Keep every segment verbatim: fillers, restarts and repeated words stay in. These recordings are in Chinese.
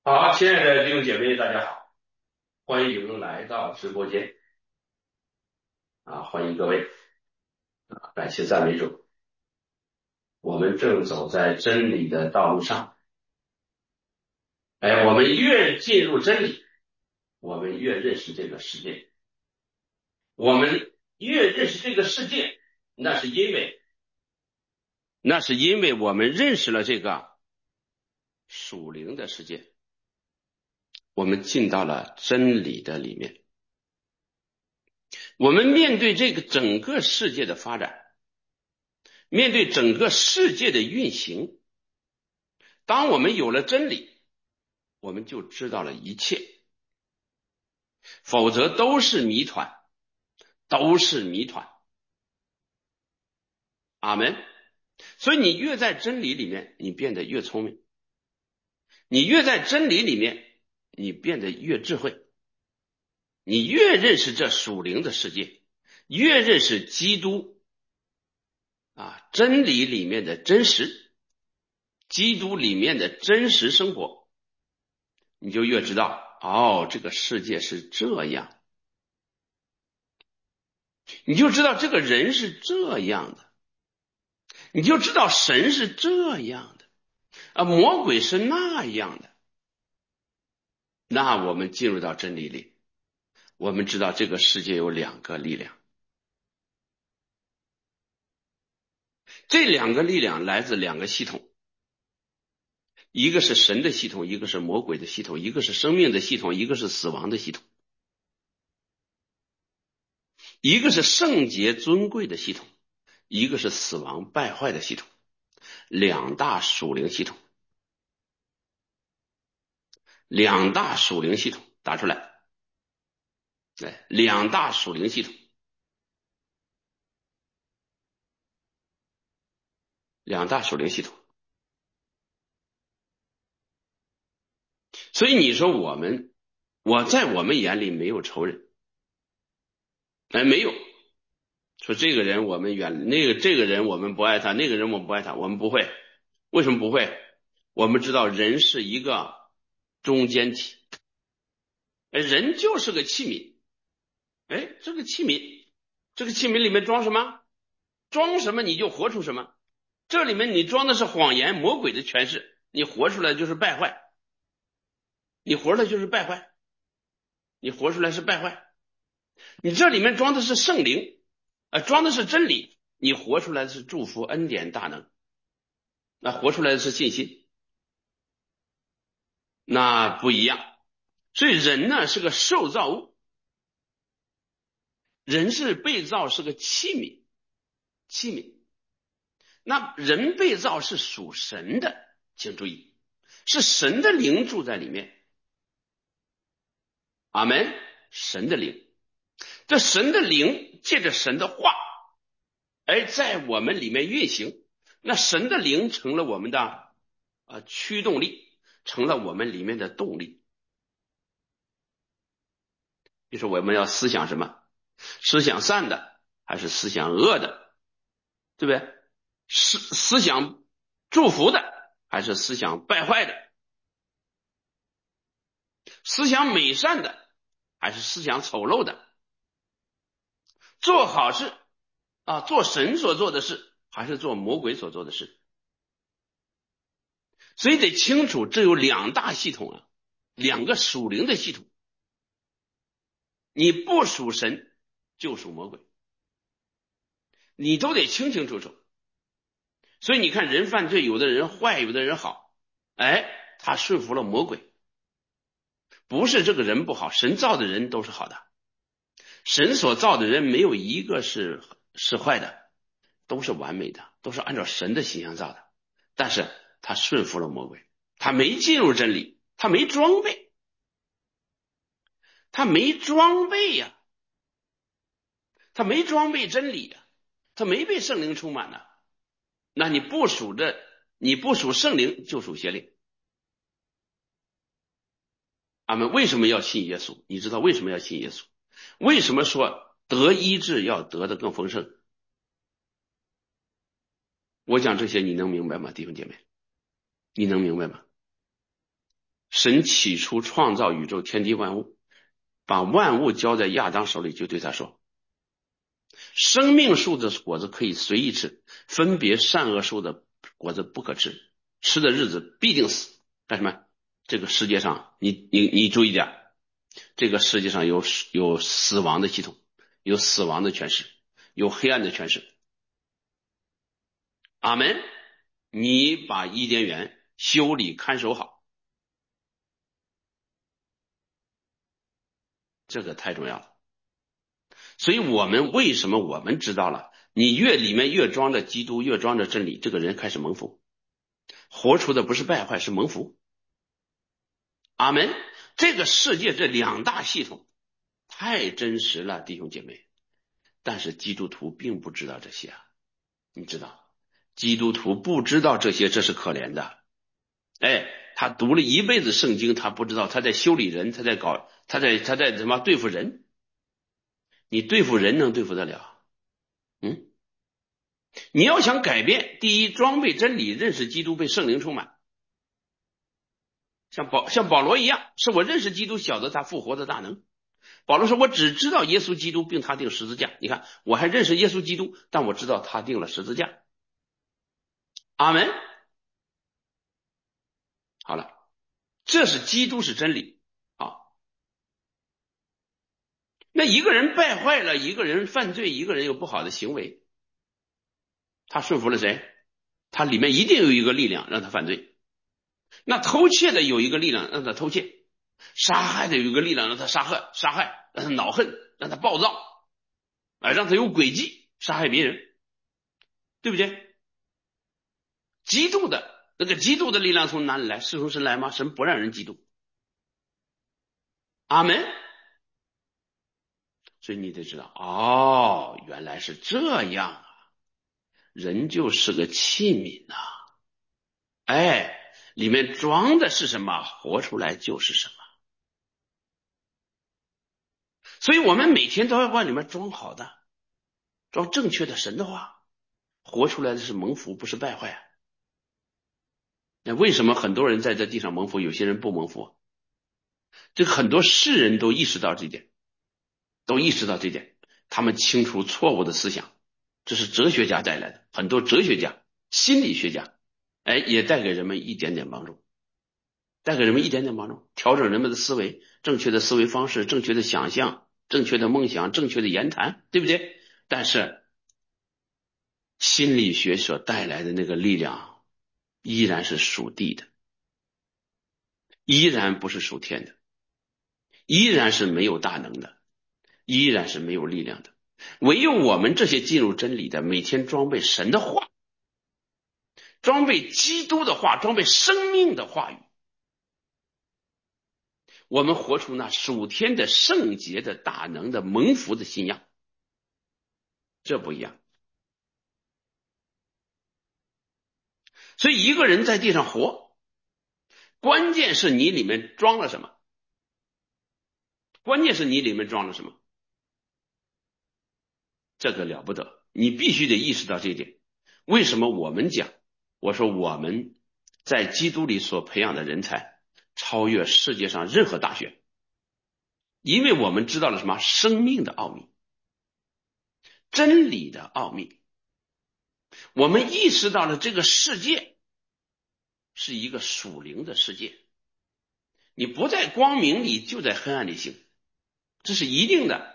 好，亲爱的弟兄姐妹，大家好，欢迎来到直播间啊，欢迎各位啊，感谢赞美主，我们正走在真理的道路上，哎，我们越进入真理，我们越认识这个世界，我们越认识这个世界，那是因为那是因为我们认识了这个属灵的世界，我们进到了真理的里面，我们面对这个整个世界的发展。面对整个世界的运行，当我们有了真理，我们就知道了一切，否则都是谜团，都是谜团。阿门。所以你越在真理里面，你变得越聪明；你越在真理里面，你变得越智慧。你越认识这属灵的世界，越认识基督啊，真理里面的真实，基督里面的真实生活，你就越知道，哦，这个世界是这样，你就知道这个人是这样的，你就知道神是这样的啊，魔鬼是那样的。那我们进入到真理里，我们知道这个世界有两个力量，这两个力量来自两个系统，一个是神的系统，一个是魔鬼的系统，一个是生命的系统，一个是死亡的系统，一个是圣洁尊贵的系统，一个是死亡败坏的系统，两大属灵系统，两大属灵系统打出来，对，两大属灵系统，两大属灵系统。所以你说我们，我在我们眼里没有仇人，哎，没有说这个人我们远，那个这个人我们不爱他，那个人我们不爱他，我们不会。为什么不会？我们知道人是一个中间体，哎，人就是个器皿，哎，这个器皿，这个器皿里面装什么？装什么你就活出什么。这里面你装的是谎言，魔鬼的诠释，你活出来就是败坏，你活出来就是败坏，你活出来是败坏。你这里面装的是圣灵，呃，装的是真理，你活出来的是祝福、恩典、大能，那活出来的是信心，那不一样。所以人呢是个受造物，人是被造是个器皿，器皿。那人被造是属神的，请注意，是神的灵住在里面。阿门。神的灵，这神的灵借着神的话，而在我们里面运行，那神的灵成了我们的啊驱动力，成了我们里面的动力。就是我们要思想什么？思想善的还是思想恶的？对不对？思思想祝福的还是思想败坏的？思想美善的还是思想丑陋的？做好事啊，做神所做的事，还是做魔鬼所做的事？所以得清楚，这有两大系统啊，两个属灵的系统。你不属神，就属魔鬼，你都得清清楚楚。所以你看，人犯罪，有的人坏，有的人好，哎，他顺服了魔鬼，不是这个人不好，神造的人都是好的，神所造的人没有一个是是坏的，都是完美的，都是按照神的形象造的。但是他顺服了魔鬼，他没进入真理，他没装备，他没装备呀、啊，他没装备真理呀、啊，他没被圣灵充满呢、啊。那你不属这，你不属圣灵，就属邪灵。俺们为什么要信耶稣？你知道为什么要信耶稣？为什么说得医治要得的更丰盛？我讲这些你能明白吗，弟兄姐妹？你能明白吗？ 神起初创造宇宙天地万物，把万物交在亚当手里，就对他说，生命树的果子可以随意吃，分别善恶树的果子不可吃，吃的日子必定死。干什么？这个世界上，你你你注意点，这个世界上有有死亡的系统，有死亡的权势，有黑暗的权势。阿门。你把伊甸园修理看守好，这个太重要了。所以我们为什么我们知道了，你越里面越装着基督，越装着真理，这个人开始蒙福，活出的不是败坏，是蒙福。阿门。这个世界这两大系统太真实了，弟兄姐妹，但是基督徒并不知道这些啊。你知道，基督徒不知道这些，这是可怜的。哎，他读了一辈子圣经，他不知道他在修理人，他在搞，他在他在什么对付人？你对付人能对付得了？嗯，你要想改变，第一，装备真理，认识基督，被圣灵充满，像保像保罗一样，是我认识基督，晓得他复活的大能。保罗说，我只知道耶稣基督并他定十字架。你看，我还认识耶稣基督，但我知道他定了十字架。阿门。好了，这是基督是真理。好，那一个人败坏了，一个人犯罪，一个人有不好的行为，他顺服了谁？他里面一定有一个力量让他犯罪。那偷窃的有一个力量让他偷窃，杀害的有一个力量让他杀害，杀害让他恼恨，让他暴躁，啊，让他有诡计杀害别人，对不对？嫉妒的那个嫉妒的力量从哪里来？是从神来吗？神不让人嫉妒。阿门。所以你得知道，哦，原来是这样啊，人就是个器皿呐、啊，哎，里面装的是什么，活出来就是什么。所以我们每天都要往里面装好的，装正确的神的话，活出来的是蒙福，不是败坏啊。那为什么很多人在这地上蒙福，有些人不蒙福？这个很多世人都意识到这一点，都意识到这一点，他们清除错误的思想，这是哲学家带来的，很多哲学家、心理学家，哎，也带给人们一点点帮助，带给人们一点点帮助，调整人们的思维，正确的思维方式，正确的想象，正确的梦想，正确的言谈，对不对？但是心理学所带来的那个力量依然是属地的，依然不是属天的，依然是没有大能的，依然是没有力量的。唯有我们这些进入真理的，每天装备神的话，装备基督的话，装备生命的话语，我们活出那属天的圣洁的大能的蒙福的信仰，这不一样。所以一个人在地上活，关键是你里面装了什么，关键是你里面装了什么，这个了不得，你必须得意识到这一点。为什么我们讲，我说我们在基督里所培养的人才超越世界上任何大学，因为我们知道了什么？生命的奥秘，真理的奥秘，我们意识到了这个世界是一个属灵的世界，你不在光明里就在黑暗里行，这是一定的。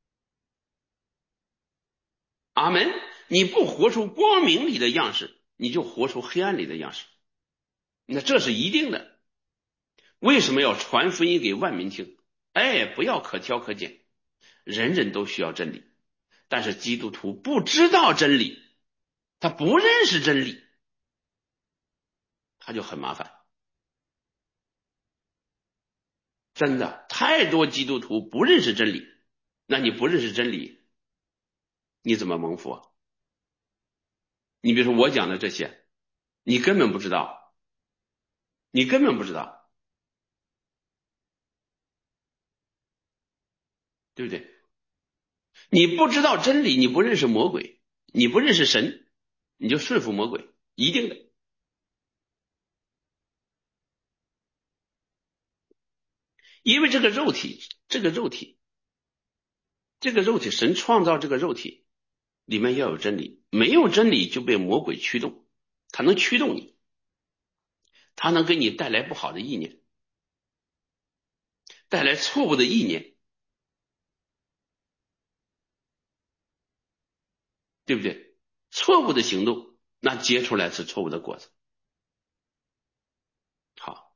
阿门。你不活出光明里的样式，你就活出黑暗里的样式，那这是一定的。为什么要传福音给万民听？哎，不要可挑可拣，人人都需要真理，但是基督徒不知道真理，他不认识真理，他就很麻烦。真的，太多基督徒不认识真理，那你不认识真理，你怎么蒙福啊？你比如说我讲的这些，你根本不知道，你根本不知道，对不对？你不知道真理，你不认识魔鬼，你不认识神，你就顺服魔鬼，一定的。 因为这个肉体，这个肉体，这个肉体，神创造这个肉体里面要有真理，没有真理就被魔鬼驱动，他能驱动你，他能给你带来不好的意念，带来错误的意念，对不对？错误的行动，那结出来是错误的果子。好，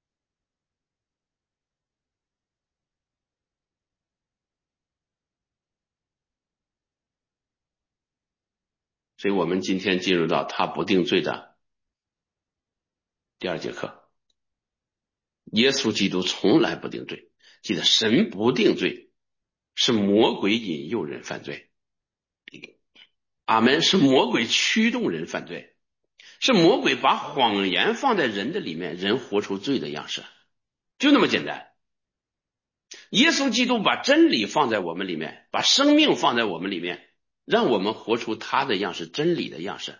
所以我们今天进入到他不定罪的第二节课。耶稣基督从来不定罪，记得神不定罪，是魔鬼引诱人犯罪。阿门，是魔鬼驱动人犯罪，是魔鬼把谎言放在人的里面，人活出罪的样式，就那么简单。耶稣基督把真理放在我们里面，把生命放在我们里面，让我们活出他的样式，真理的样式。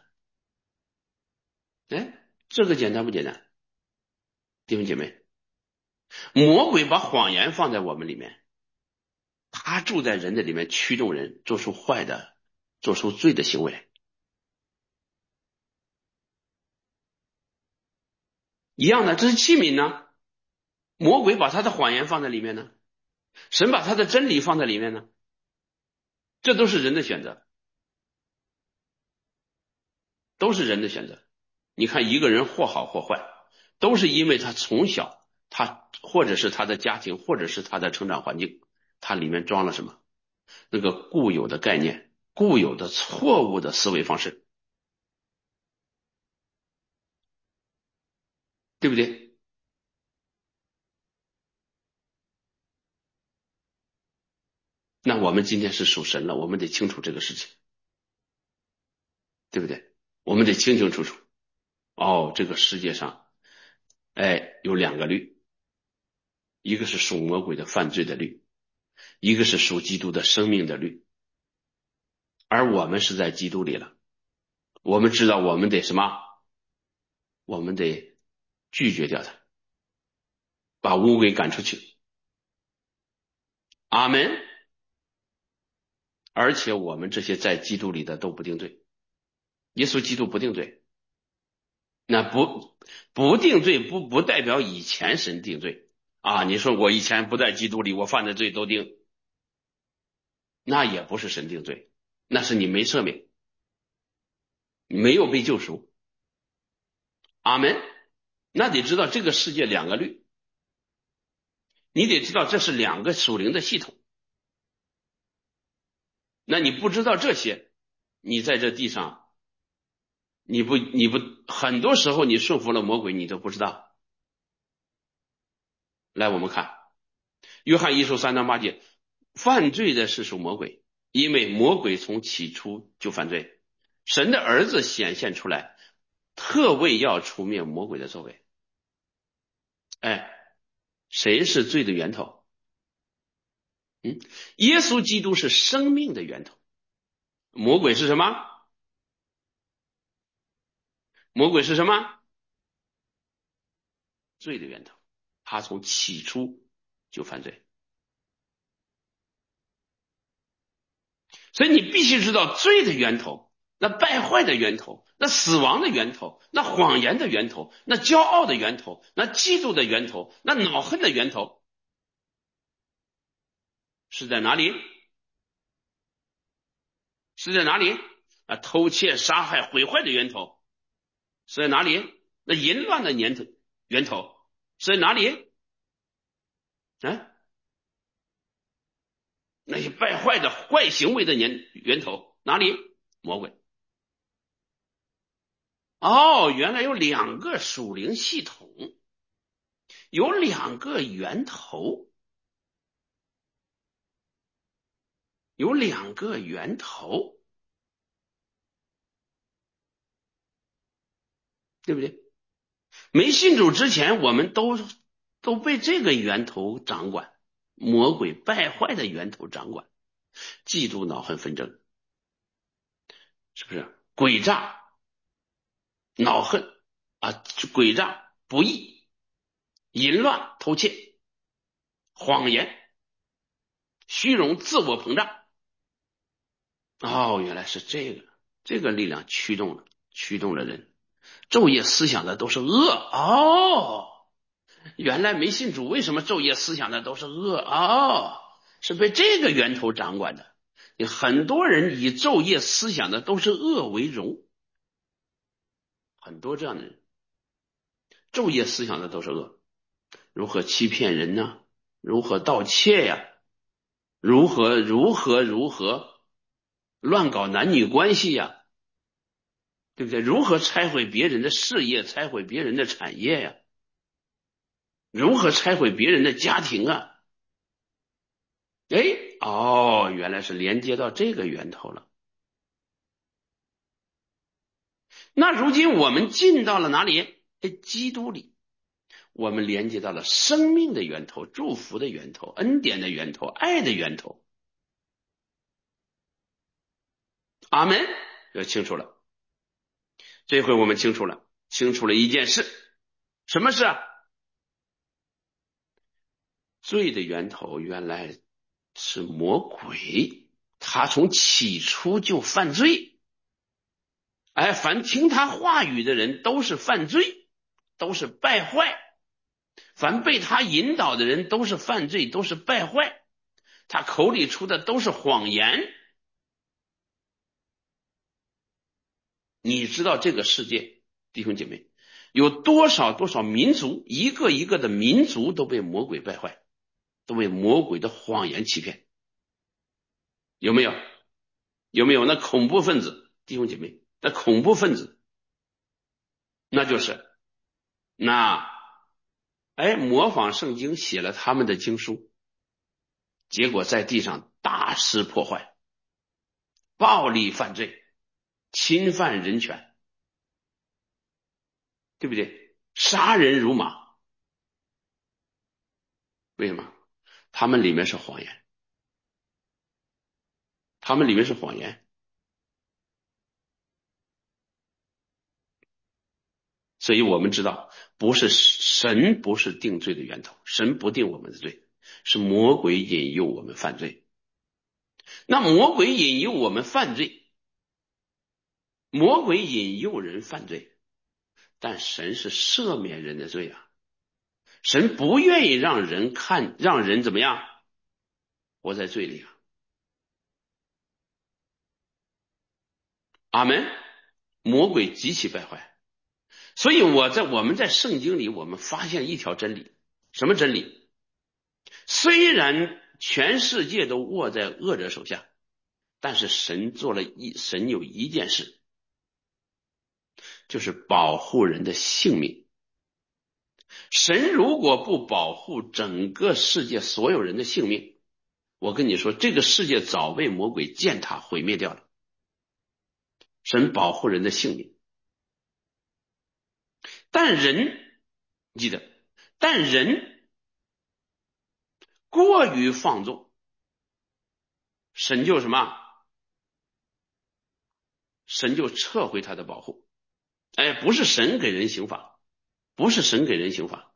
哎，这个简单不简单？弟兄姐妹，魔鬼把谎言放在我们里面，他住在人的里面，驱动人做出坏的、做出罪的行为。一样的，这是器皿呢。魔鬼把他的谎言放在里面呢，神把他的真理放在里面呢，这都是人的选择，都是人的选择。你看一个人或好或坏，都是因为他从小，他或者是他的家庭，或者是他的成长环境，他里面装了什么？那个固有的概念，固有的错误的思维方式，对不对？那我们今天是属神了，我们得清楚这个事情，对不对？我们得清清楚楚。哦，这个世界上，哎，有两个律，一个是属魔鬼的犯罪的律，一个是属基督的生命的律。而我们是在基督里了，我们知道我们得什么？我们得拒绝掉它，把污鬼赶出去。阿门。而且我们这些在基督里的都不定罪，耶稣基督不定罪。那不不定罪不不代表以前神定罪啊！你说我以前不在基督里，我犯的罪都定，那也不是神定罪，那是你没赦免，没有被救赎。阿门。那得知道这个世界两个律，你得知道这是两个属灵的系统。那你不知道这些，你在这地上，你不你不很多时候你顺服了魔鬼，你都不知道。来，我们看约翰一书三章八节，犯罪的是属魔鬼，因为魔鬼从起初就犯罪，神的儿子显现出来，特为要除灭魔鬼的作为。哎，谁是罪的源头？嗯，耶稣基督是生命的源头，魔鬼是什么？魔鬼是什么？罪的源头，他从起初就犯罪。所以你必须知道罪的源头，那败坏的源头，那死亡的源头，那谎言的源头，那骄傲的源头，那嫉妒的源头，那恼恨的源头是在哪里？是在哪里？啊，偷窃、杀害、毁坏的源头是在哪里？那淫乱的源头源头是在哪里？啊，那些败坏的坏行为的源源头哪里？魔鬼。哦，原来有两个属灵系统，有两个源头，有两个源头，对不对？没信主之前，我们都都被这个源头掌管，魔鬼败坏的源头掌管，嫉妒、恼恨、纷争，是不是？诡诈、恼恨啊，诡诈、不义、淫乱、偷窃， 谎言、虚荣、自我膨胀。哦，原来是这个，这个力量驱动了，驱动了人。昼夜思想的都是恶。哦，原来没信主，为什么昼夜思想的都是恶？哦，是被这个源头掌管的。你很多人以昼夜思想的都是恶为荣，很多这样的人，昼夜思想的都是恶。如何欺骗人呢？如何盗窃呀？如何如何如何乱搞男女关系呀？对不对？如何拆毁别人的事业，拆毁别人的产业呀？如何拆毁别人的家庭啊？哎，哦，原来是连接到这个源头了。那如今我们进到了哪里？哎，基督里，我们连接到了生命的源头、祝福的源头、恩典的源头、爱的源头。阿门，就清楚了。这回我们清楚了，清楚了一件事，什么事啊？罪的源头原来是魔鬼，他从起初就犯罪。哎，凡听他话语的人都是犯罪，都是败坏。凡被他引导的人都是犯罪，都是败坏。他口里出的都是谎言。你知道这个世界，弟兄姐妹，有多少多少民族，一个一个的民族都被魔鬼败坏，都被魔鬼的谎言欺骗，有没有？有没有？那恐怖分子，弟兄姐妹，那恐怖分子，那就是那哎模仿圣经写了他们的经书，结果在地上大肆破坏，暴力犯罪，侵犯人权，对不对？杀人如麻。为什么？他们里面是谎言，他们里面是谎言。所以我们知道，不是神不是定罪的源头，神不定我们的罪，是魔鬼引诱我们犯罪。那魔鬼引诱我们犯罪，魔鬼引诱人犯罪，但神是赦免人的罪啊，神不愿意让人看，让人怎么样活在罪里啊。阿门。魔鬼极其败坏，所以我在我们在圣经里，我们发现一条真理，什么真理？虽然全世界都握在恶者手下，但是神做了一神有一件事，就是保护人的性命。神如果不保护整个世界所有人的性命，我跟你说，这个世界早被魔鬼践踏毁灭掉了。神保护人的性命，但人记得，但人过于放纵，神就什么？神就撤回他的保护。哎，不是神给人刑罚，不是神给人刑罚，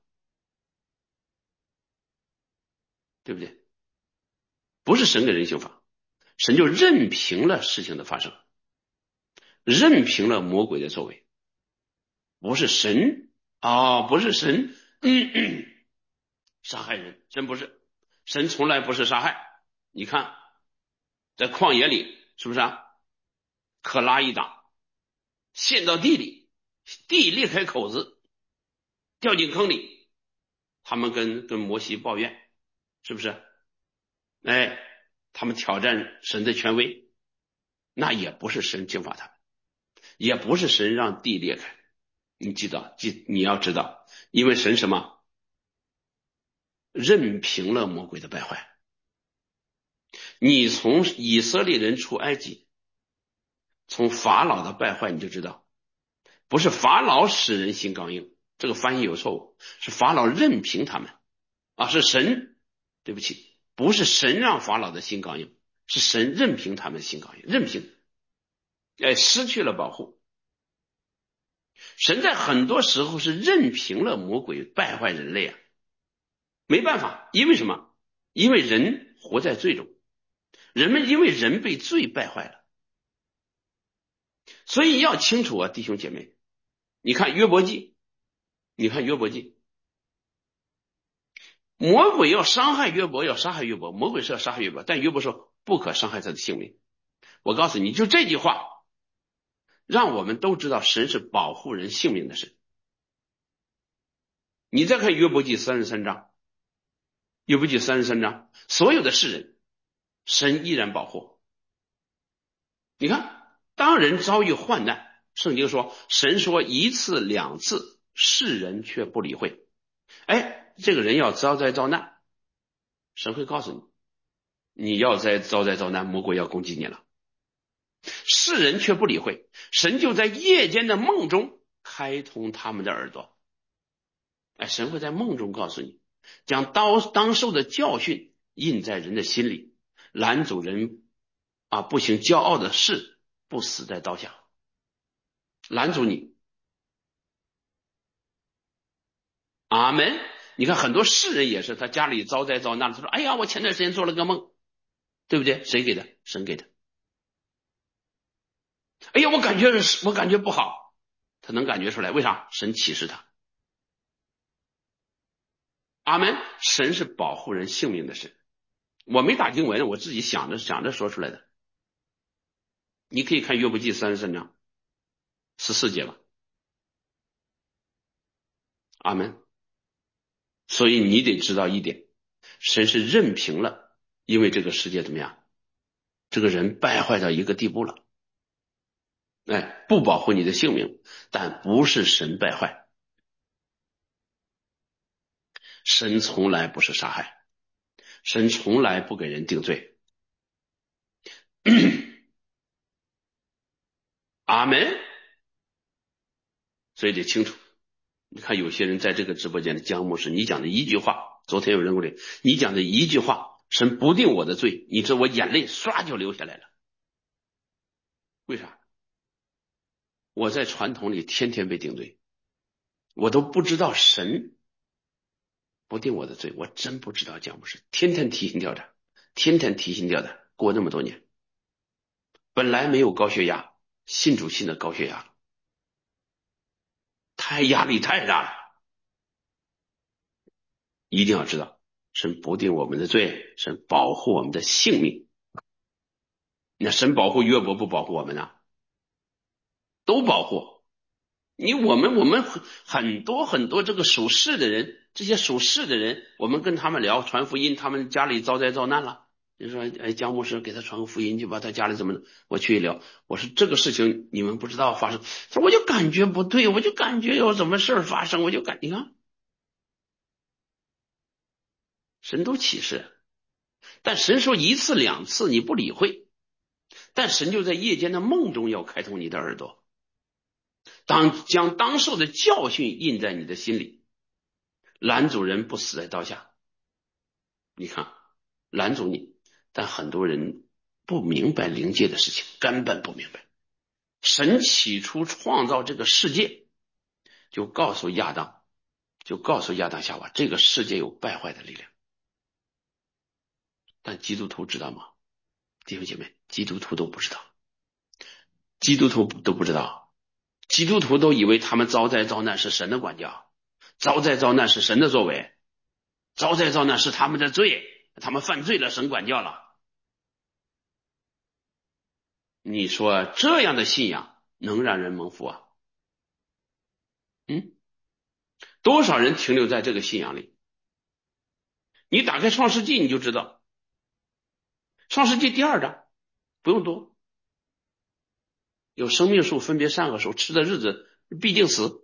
对不对？不是神给人刑罚，神就任凭了事情的发生，任凭了魔鬼的作为。不是神啊、哦，不是神嗯嗯杀害人，真不是，神从来不是杀害。你看在旷野里是不是啊？可拉一打陷到地里，地裂开口子掉进坑里，他们跟跟摩西抱怨，是不是？哎，他们挑战神的权威，那也不是神刑罚他们，也不是神让地裂开。你记得，记你要知道，因为神什么？任凭了魔鬼的败坏。你从以色列人出埃及，从法老的败坏你就知道，不是法老使人心刚硬，这个翻译有错误，是法老任凭他们啊，是神，对不起，不是神让法老的心刚硬，是神任凭他们的心刚硬，任凭，哎，失去了保护。神在很多时候是任凭了魔鬼败坏人类啊，没办法，因为什么？ 因为人活在罪中，人们因为人被罪败坏了，所以要清楚啊，弟兄姐妹，你看约伯记，你看约伯记，魔鬼要伤害约伯，要杀害约伯，魔鬼是要杀害约伯，但约伯说不可伤害他的性命。我告诉你，就这句话，让我们都知道神是保护人性命的神。你再看约伯记三十三章，约伯记三十三章，所有的世人，神依然保护。你看，当人遭遇患难，圣经说，神说一次两次，世人却不理会。哎，这个人要遭灾遭难，神会告诉你，你要在遭灾遭难，魔鬼要攻击你了。世人却不理会，神就在夜间的梦中开通他们的耳朵。哎，神会在梦中告诉你，将当当受的教训印在人的心里，拦阻人啊不行骄傲的事，不死在刀下，拦阻你。阿门。你看很多世人也是，他家里遭灾遭难，他说：“哎呀，我前段时间做了个梦，对不对？谁给的？神给的。哎呀，我感觉我感觉不好，他能感觉出来，为啥？神启示他。阿门。神是保护人性命的神。我没打经文，我自己想着想着说出来的。你可以看约伯记三十三章十四节吧。阿门。所以你得知道一点，神是任凭了，因为这个世界怎么样？这个人败坏到一个地步了，哎，不保护你的性命，但不是神败坏，神从来不是杀害，神从来不给人定罪。阿门。所以得清楚。你看有些人在这个直播间的姜牧师，你讲的一句话，昨天有人过来，你讲的一句话，神不定我的罪，你知道我眼泪唰就流下来了。为啥？我在传统里天天被定罪，我都不知道神不定我的罪，我真不知道。姜牧师天天提心吊胆，天天提心吊胆，过那么多年，本来没有高血压，信主信的高血压，太压力太大了。一定要知道，神不定我们的罪，神保护我们的性命。那神保护约伯不保护我们呢？都保护。你我们我们很多很多这个属世的人，这些属世的人，我们跟他们聊传福音，他们家里遭灾遭难了。你说，哎，姜牧师给他传个福音去吧，他家里怎么？我去一聊，我说这个事情你们不知道发生，说我就感觉不对，我就感觉有什么事发生，我就感你看，神都启示，但神说一次两次你不理会，但神就在夜间的梦中要开通你的耳朵，当将当受的教训印在你的心里，拦阻人不死在刀下。你看，拦阻你，但很多人不明白灵界的事情，根本不明白。神起初创造这个世界，就告诉亚当，就告诉亚当夏娃，这个世界有败坏的力量。但基督徒知道吗？弟兄姐妹，基督徒都不知道，基督徒都不知道，基督徒都以为他们遭灾遭难是神的管教，遭灾遭难是神的作为，遭灾遭难是他们的罪，他们犯罪了，神管教了。你说这样的信仰能让人蒙福啊？嗯，多少人停留在这个信仰里？你打开创世纪你就知道，创世纪第二章不用多，有生命树分别善恶树，吃的日子必定死，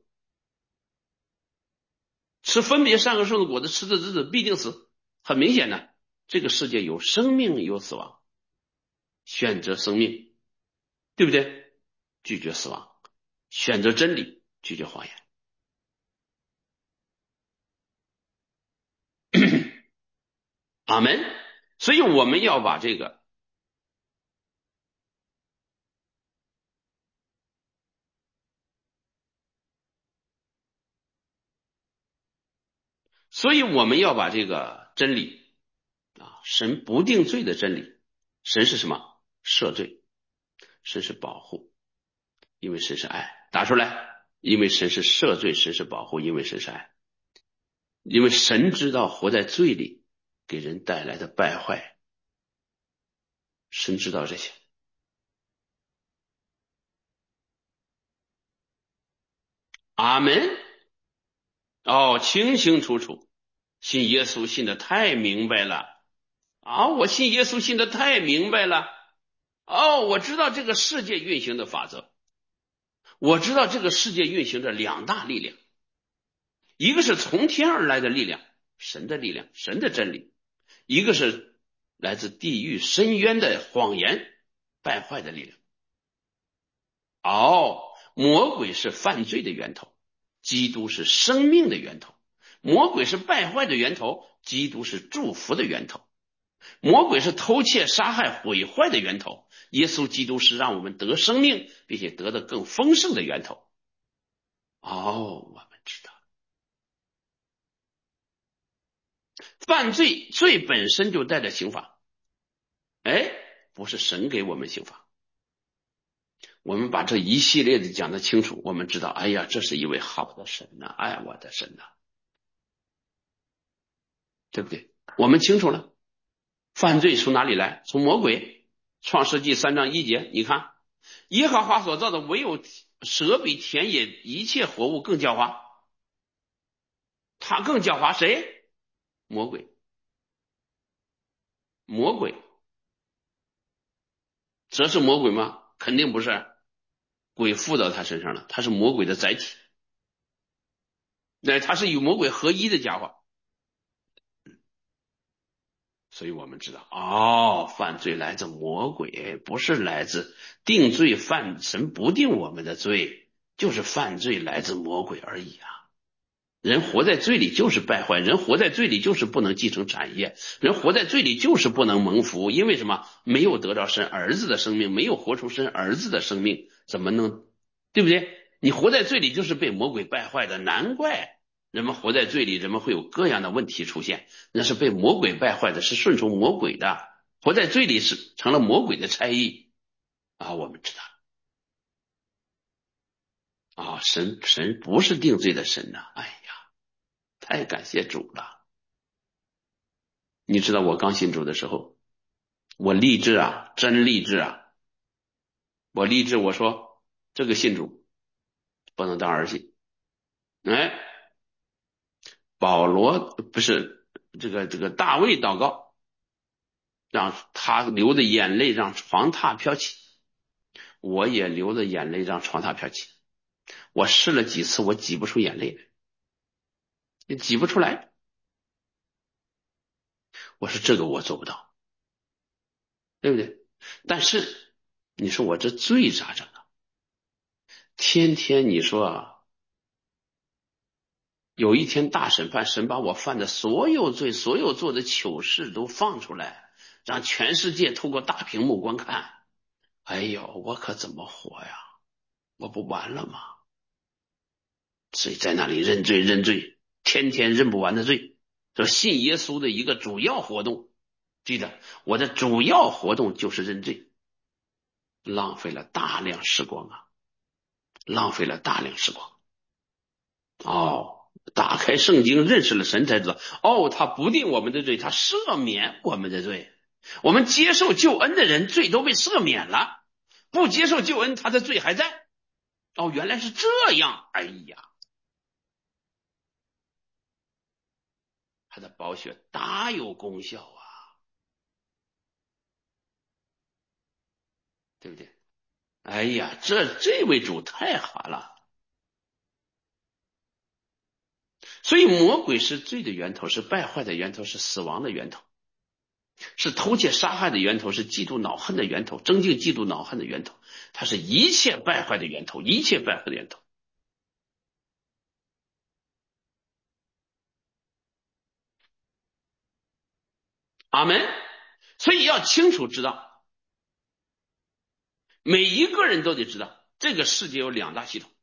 吃分别善恶树的果子，吃的日子必定死。很明显的，这个世界有生命有死亡，选择生命，对不对？拒绝死亡，选择真理，拒绝谎言。阿门。所以我们要把这个，所以我们要把这个真理啊神不定罪的真理。神是什么？赦罪。神是保护，因为神是爱。打出来，因为神是赦罪，神是保护，因为神是爱。因为神知道活在罪里给人带来的败坏，神知道这些。阿门。哦，清清楚楚，信耶稣信的太明白了啊！我信耶稣信的太明白了。哦，我知道这个世界运行的法则，我知道这个世界运行着两大力量，一个是从天而来的力量，神的力量，神的真理；一个是来自地狱深渊的谎言，败坏的力量。哦，魔鬼是犯罪的源头，基督是生命的源头；魔鬼是败坏的源头，基督是祝福的源头；魔鬼是偷窃、杀害、毁坏的源头，耶稣基督是让我们得生命，并且得的更丰盛的源头。哦，我们知道，犯罪罪本身就带着刑罚，哎，不是神给我们刑罚。我们把这一系列的讲得清楚，我们知道，哎呀，这是一位好的神呐、啊，爱我的神呐、啊，对不对？我们清楚了，犯罪从哪里来？从魔鬼。创世纪三章一节，你看，耶和华所造的唯有蛇比田野一切活物更狡猾，他更狡猾，谁？魔鬼。魔鬼，蛇是魔鬼吗？肯定不是，鬼附到他身上了，他是魔鬼的载体，那他是与魔鬼合一的家伙。所以我们知道，哦，犯罪来自魔鬼，不是来自定罪犯，神不定我们的罪，就是犯罪来自魔鬼而已啊。人活在罪里就是败坏，人活在罪里就是不能继承产业，人活在罪里就是不能蒙福。因为什么？没有得到神儿子的生命，没有活出神儿子的生命，怎么能，对不对？你活在罪里就是被魔鬼败坏的，难怪人们活在罪里，人们会有各样的问题出现，那是被魔鬼败坏的，是顺从魔鬼的，活在罪里是成了魔鬼的差役啊。我们知道啊，神神不是定罪的神呐、啊，哎呀，太感谢主了。你知道我刚信主的时候，我立志啊，真立志啊，我立志我说这个信主不能当儿戏。哎，保罗不是这个这个大卫祷告，让他流的眼泪让床榻飘起，我也流的眼泪让床榻飘起。我试了几次，我挤不出眼泪来，也挤不出来。我说这个我做不到，对不对？但是你说我这罪咋整啊？天天你说啊，有一天大审判，神把我犯的所有罪，所有做的糗事都放出来，让全世界透过大屏幕观看。哎呦，我可怎么活呀？我不完了吗？所以在那里认罪认罪，天天认不完的罪。这信耶稣的一个主要活动，记得我的主要活动就是认罪，浪费了大量时光啊，浪费了大量时光。哦，打开圣经认识了神才知道，哦，他不定我们的罪，他赦免我们的罪。我们接受救恩的人罪都被赦免了，不接受救恩他的罪还在。哦，原来是这样。哎呀，他的宝血大有功效啊，对不对？哎呀，这这位主太好了。所以魔鬼是罪的源头，是败坏的源头，是死亡的源头，是偷窃杀害的源头，是嫉妒恼恨的源头，增进嫉妒恼恨的源头，它是一切败坏的源头，一切败坏的源头。阿门。所以要清楚知道，每一个人都得知道，这个世界有两大系统，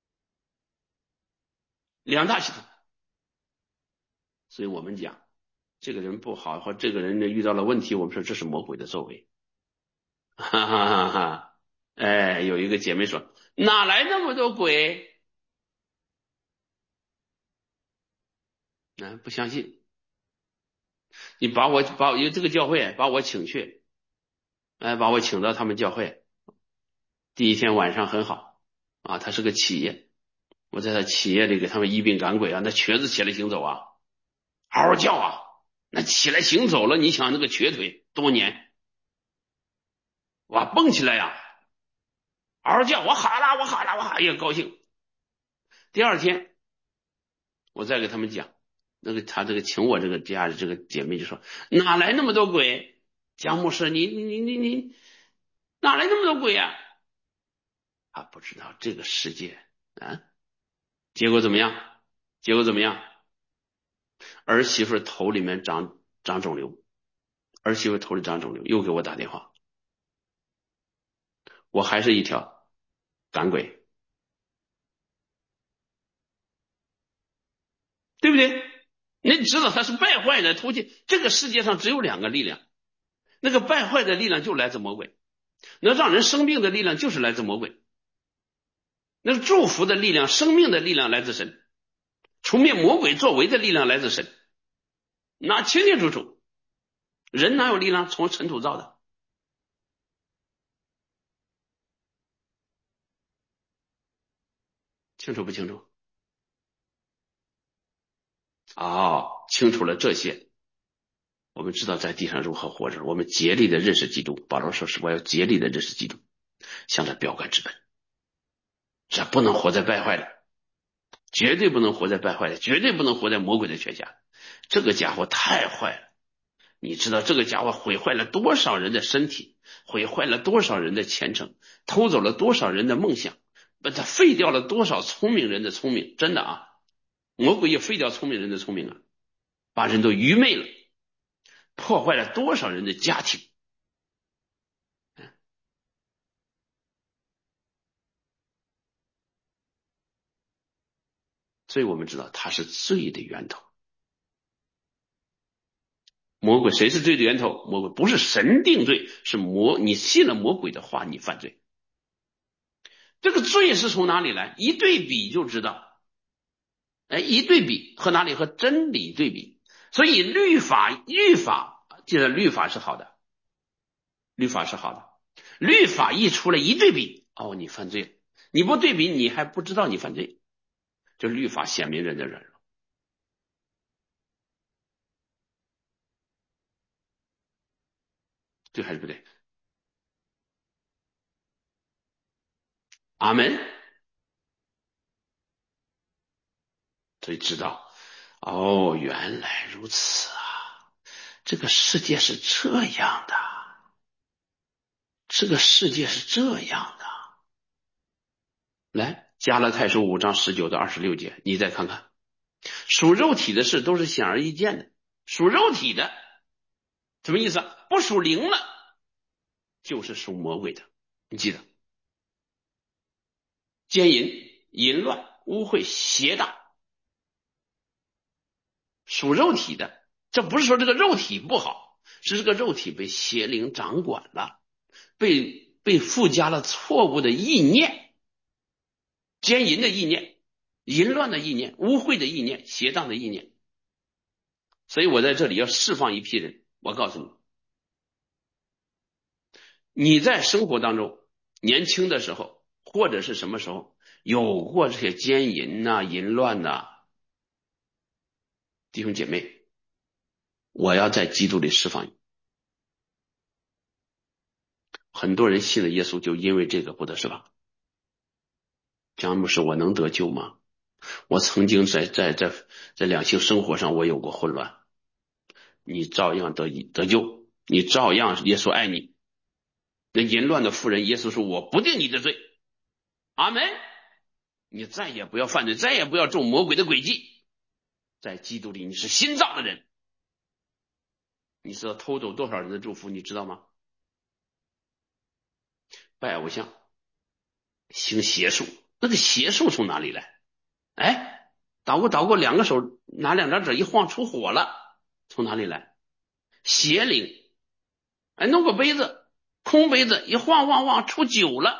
两大系统。所以我们讲， 这个人不好，或这个人遇到了问题，我们说这是魔鬼的作为。哈哈哈哈！哎，有一个姐妹说，哪来那么多鬼？嗯，不相信。你把我把我这个教会把我请去，哎，把我请到他们教会。第一天晚上很好啊，他是个企业，我在他企业里给他们医病赶鬼啊，那瘸子起来行走啊，嗷嗷叫啊，那起来行走了，你想那个瘸腿多年，哇，蹦起来呀，嗷嗷叫，我好了，我好了，我好，哎呀，高兴。第二天我再给他们讲，那个他这个请我这个家的这个姐妹就说，哪来那么多鬼？姜牧师，你你你你哪来那么多鬼呀、啊？他不知道这个世界啊，结果怎么样？结果怎么样？儿媳妇头里面长长肿瘤，儿媳妇头里长肿瘤，又给我打电话，我还是一条赶鬼，对不对？你知道他是败坏的途径，这个世界上只有两个力量，那个败坏的力量就来自魔鬼，那让人生病的力量就是来自魔鬼，那个祝福的力量、生命的力量来自神，除灭魔鬼作为的力量来自神，那清清楚楚。人哪有力量？从尘土造的，清楚不清楚？哦，清楚了这些，我们知道在地上如何活着，我们竭力的认识基督。保罗说是我要竭力的认识基督，向着标杆直奔。这不能活在败坏的，绝对不能活在败坏的，绝对不能活在魔鬼的权下。这个家伙太坏了，你知道这个家伙毁坏了多少人的身体，毁坏了多少人的前程，偷走了多少人的梦想，把他废掉了多少聪明人的聪明。真的啊，魔鬼也废掉聪明人的聪明啊，把人都愚昧了，破坏了多少人的家庭。所以我们知道他是罪的源头。魔鬼谁是罪的源头？魔鬼不是神定罪，是魔，你信了魔鬼的话，你犯罪。这个罪是从哪里来？一对比就知道。哎，一对比和哪里？和真理对比。所以律法，律法，记得律法是好的，律法是好的。律法一出来一对比，哦，你犯罪了。你不对比，你还不知道你犯罪。这律法显明人的软弱，对还是不对？阿门。所以知道，哦，原来如此啊！这个世界是这样的，这个世界是这样的。来，加拉太书五章十九到二十六节，你再看看，属肉体的事都是显而易见的，属肉体的什么意思？不属灵了，就是属魔鬼的。你记得，奸淫、淫乱、污秽、邪荡，属肉体的，这不是说这个肉体不好，是这个肉体被邪灵掌管了，被被附加了错误的意念，奸淫的意念、淫乱的意念、污秽的意念、邪荡的意念。所以我在这里要释放一批人，我告诉你，你在生活当中年轻的时候或者是什么时候有过这些奸淫呐、淫乱呐，弟兄姐妹，我要在基督里释放你。很多人信了耶稣就因为这个不得释放。詹姆士，我能得救吗？我曾经在在在在两性生活上我有过混乱，你照样得得救，你照样耶稣爱你。那淫乱的妇人，耶稣说我不定你的罪，阿门。你再也不要犯罪，再也不要中魔鬼的诡计，在基督里你是新造的人。你知道偷走多少人的祝福，你知道吗？拜偶像，行邪术，那个邪术从哪里来？哎，捣鼓捣鼓，两个手拿两张纸一晃出火了， 从哪里来？邪灵，哎，弄个杯子，空杯子一晃晃晃出酒了，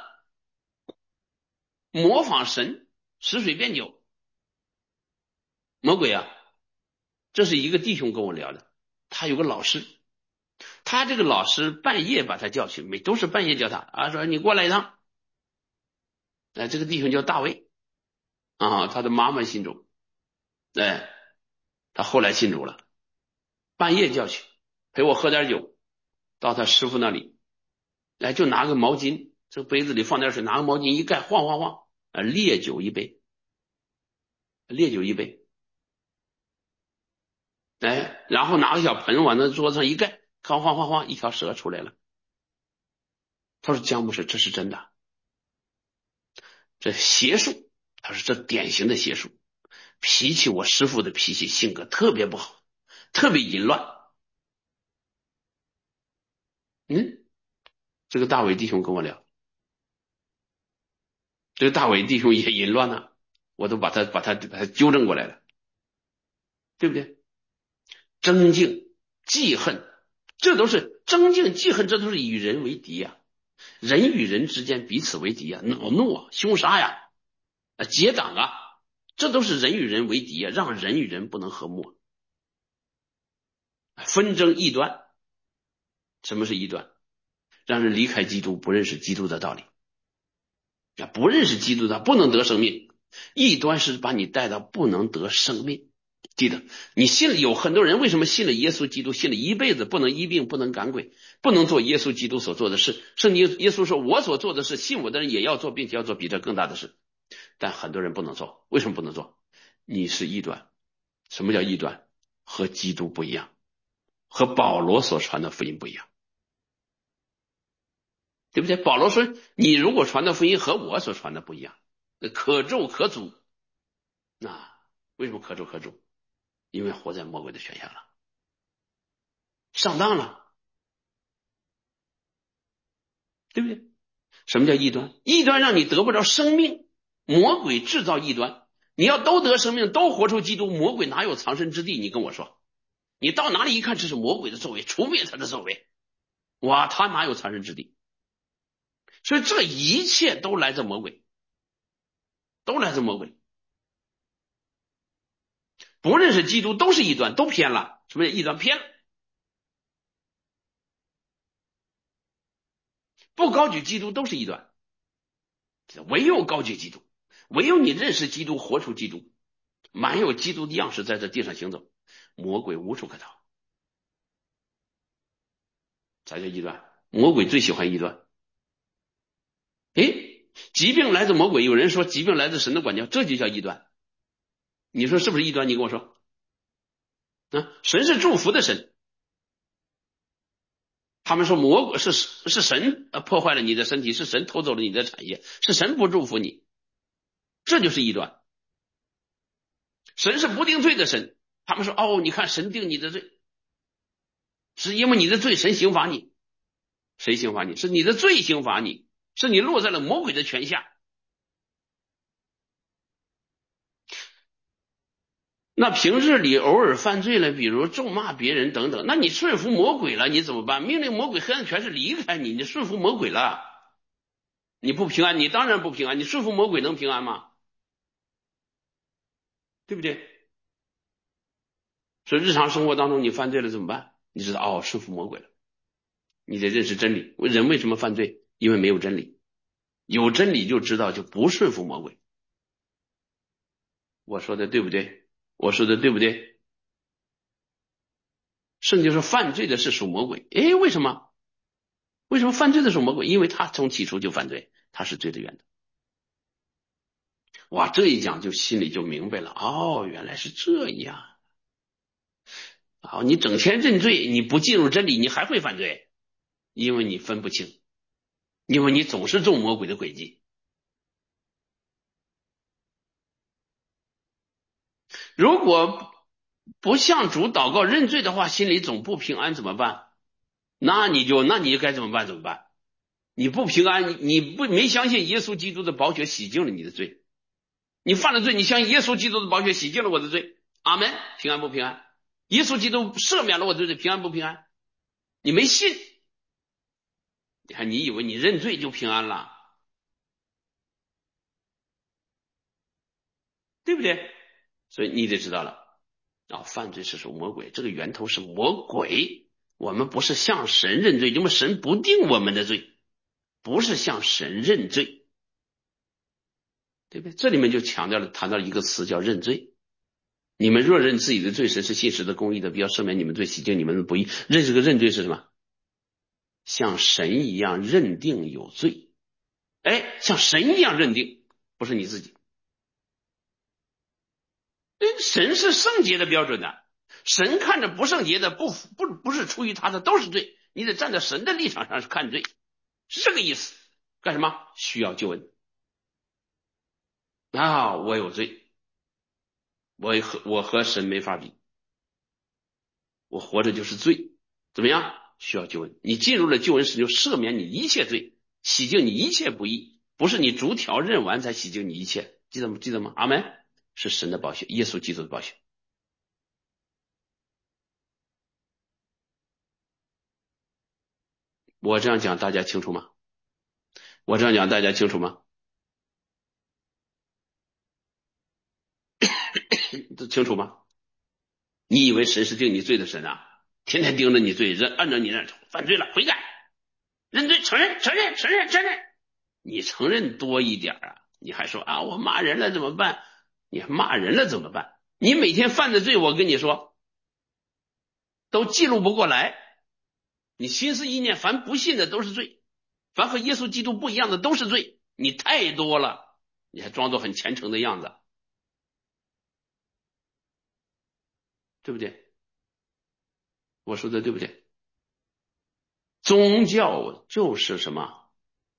模仿神，使水变酒，魔鬼啊！这是一个弟兄跟我聊的，他有个老师，他这个老师半夜把他叫去，每都是半夜叫他啊，说你过来一趟。哎，这个弟兄叫大卫啊，他的妈妈信主，哎，他后来信主了，半夜叫去陪我喝点酒，到他师傅那里，哎，就拿个毛巾，这个杯子里放点水，拿个毛巾一盖，晃晃晃，啊，烈酒一杯，烈酒一杯，哎，然后拿个小盆往那桌子上一盖，晃晃晃晃，一条蛇出来了。他说姜牧师，这是真的，这邪术，他说这典型的邪术，脾气我师傅的脾气性格特别不好，特别淫乱。嗯，这个大伟弟兄跟我聊，这个大伟弟兄也淫乱呢、啊，我都把他把他把他纠正过来了，对不对？争竞记恨，这都是争竞记恨，这都是与人为敌呀、啊，人与人之间彼此为敌呀、啊，恼怒啊，凶杀呀、啊，结党啊，这都是人与人为敌啊，让人与人不能和睦。纷争异端，什么是异端？让人离开基督，不认识基督的道理啊，不认识基督的不能得生命。异端是把你带到不能得生命。记得你信了，有很多人为什么信了耶稣基督，信了一辈子不能医病，不能赶鬼，不能做耶稣基督所做的事。圣经耶稣说，我所做的事，信我的人也要做，并且要做比这更大的事。但很多人不能做，为什么不能做？你是异端。什么叫异端？和基督不一样，和保罗所传的福音不一样，对不对？保罗说，你如果传的福音和我所传的不一样，可咒可诅。那为什么可咒可诅？因为活在魔鬼的权下了，上当了，对不对？什么叫异端？异端让你得不着生命，魔鬼制造异端。你要都得生命，都活出基督，魔鬼哪有藏身之地？你跟我说，你到哪里一看，这是魔鬼的作为，除灭他的作为，哇，他哪有藏身之地？所以这一切都来自魔鬼，都来自魔鬼。不认识基督都是异端，都偏了。什么叫异端？偏了。不高举基督都是异端，唯有高举基督，唯有你认识基督，活出基督，满有基督的样式在这地上行走，魔鬼无处可逃。啥叫异端？魔鬼最喜欢异端。诶，疾病来自魔鬼，有人说疾病来自神的管教，这就叫异端。你说是不是异端？你跟我说啊，神是祝福的神，他们说魔鬼是是神破坏了你的身体，是神偷走了你的产业，是神不祝福你，这就是异端。神是不定罪的神，他们说哦，你看神定你的罪，是因为你的罪，神刑罚你。谁刑罚你？是你的罪刑罚你，是你落在了魔鬼的权下。那平日里偶尔犯罪了，比如咒骂别人等等，那你顺服魔鬼了，你怎么办？命令魔鬼黑暗权势离开你，你顺服魔鬼了，你不平安，你当然不平安。你顺服魔鬼能平安吗？对不对？所以日常生活当中你犯罪了怎么办？你知道哦，顺服魔鬼了，你得认识真理。人为什么犯罪？因为没有真理。有真理就知道就不顺服魔鬼。我说的对不对？我说的对不对？圣经说犯罪的是属魔鬼。诶，为什么？为什么犯罪的属魔鬼？因为他从起初就犯罪，他是罪的源头。哇，这一讲就心里就明白了。哦，原来是这样。哦，你整天认罪，你不进入真理，你还会犯罪，因为你分不清，因为你总是中魔鬼的诡计。如果不向主祷告认罪的话，心里总不平安，怎么办？那你就那你就该怎么办？怎么办？你不平安，你你不没相信耶稣基督的宝血洗净了你的罪，你犯了罪，你相信耶稣基督的宝血洗净了我的罪，阿门，平安不平安？ 耶稣基督赦免了我的罪，平安不平安？你没信，你看你以为你认罪就平安了，对不对？所以你得知道了啊，犯罪是属魔鬼，这个源头是魔鬼。我们不是向神认罪，因为神不定我们的罪，不是向神认罪，对不对？这里面就强调了谈到了一个词叫认罪。你们若认自己的罪，神是信实的公义的，必要赦免你们罪，洗净你们的不义。认这个认罪是什么？像神一样认定有罪。哎，像神一样认定，不是你自己。神是圣洁的标准的，神看着不圣洁的，不不不是出于他的都是罪。你得站在神的立场上是看罪，是这个意思。干什么？需要救恩啊！我有罪，我和我和神没法比，我活着就是罪，怎么样？需要救恩。你进入了救恩时，就赦免你一切罪，洗净你一切不义，不是你逐条认完才洗净你一切，记得吗？记得吗？阿门。是神的宝血，耶稣基督的宝血。我这样讲大家清楚吗？我这样讲大家清楚吗？这清楚吗？你以为神是定你罪的神啊？天天盯着你罪，认按照你那犯罪了，悔改，认罪，承认，承认，承认，承认。你承认多一点啊，你还说啊，我骂人了怎么办？你骂人了怎么办？你每天犯的罪，我跟你说，都记录不过来。你心思意念，凡不信的都是罪，凡和耶稣基督不一样的都是罪。你太多了，你还装作很虔诚的样子，对不对？我说的对不对？宗教就是什么？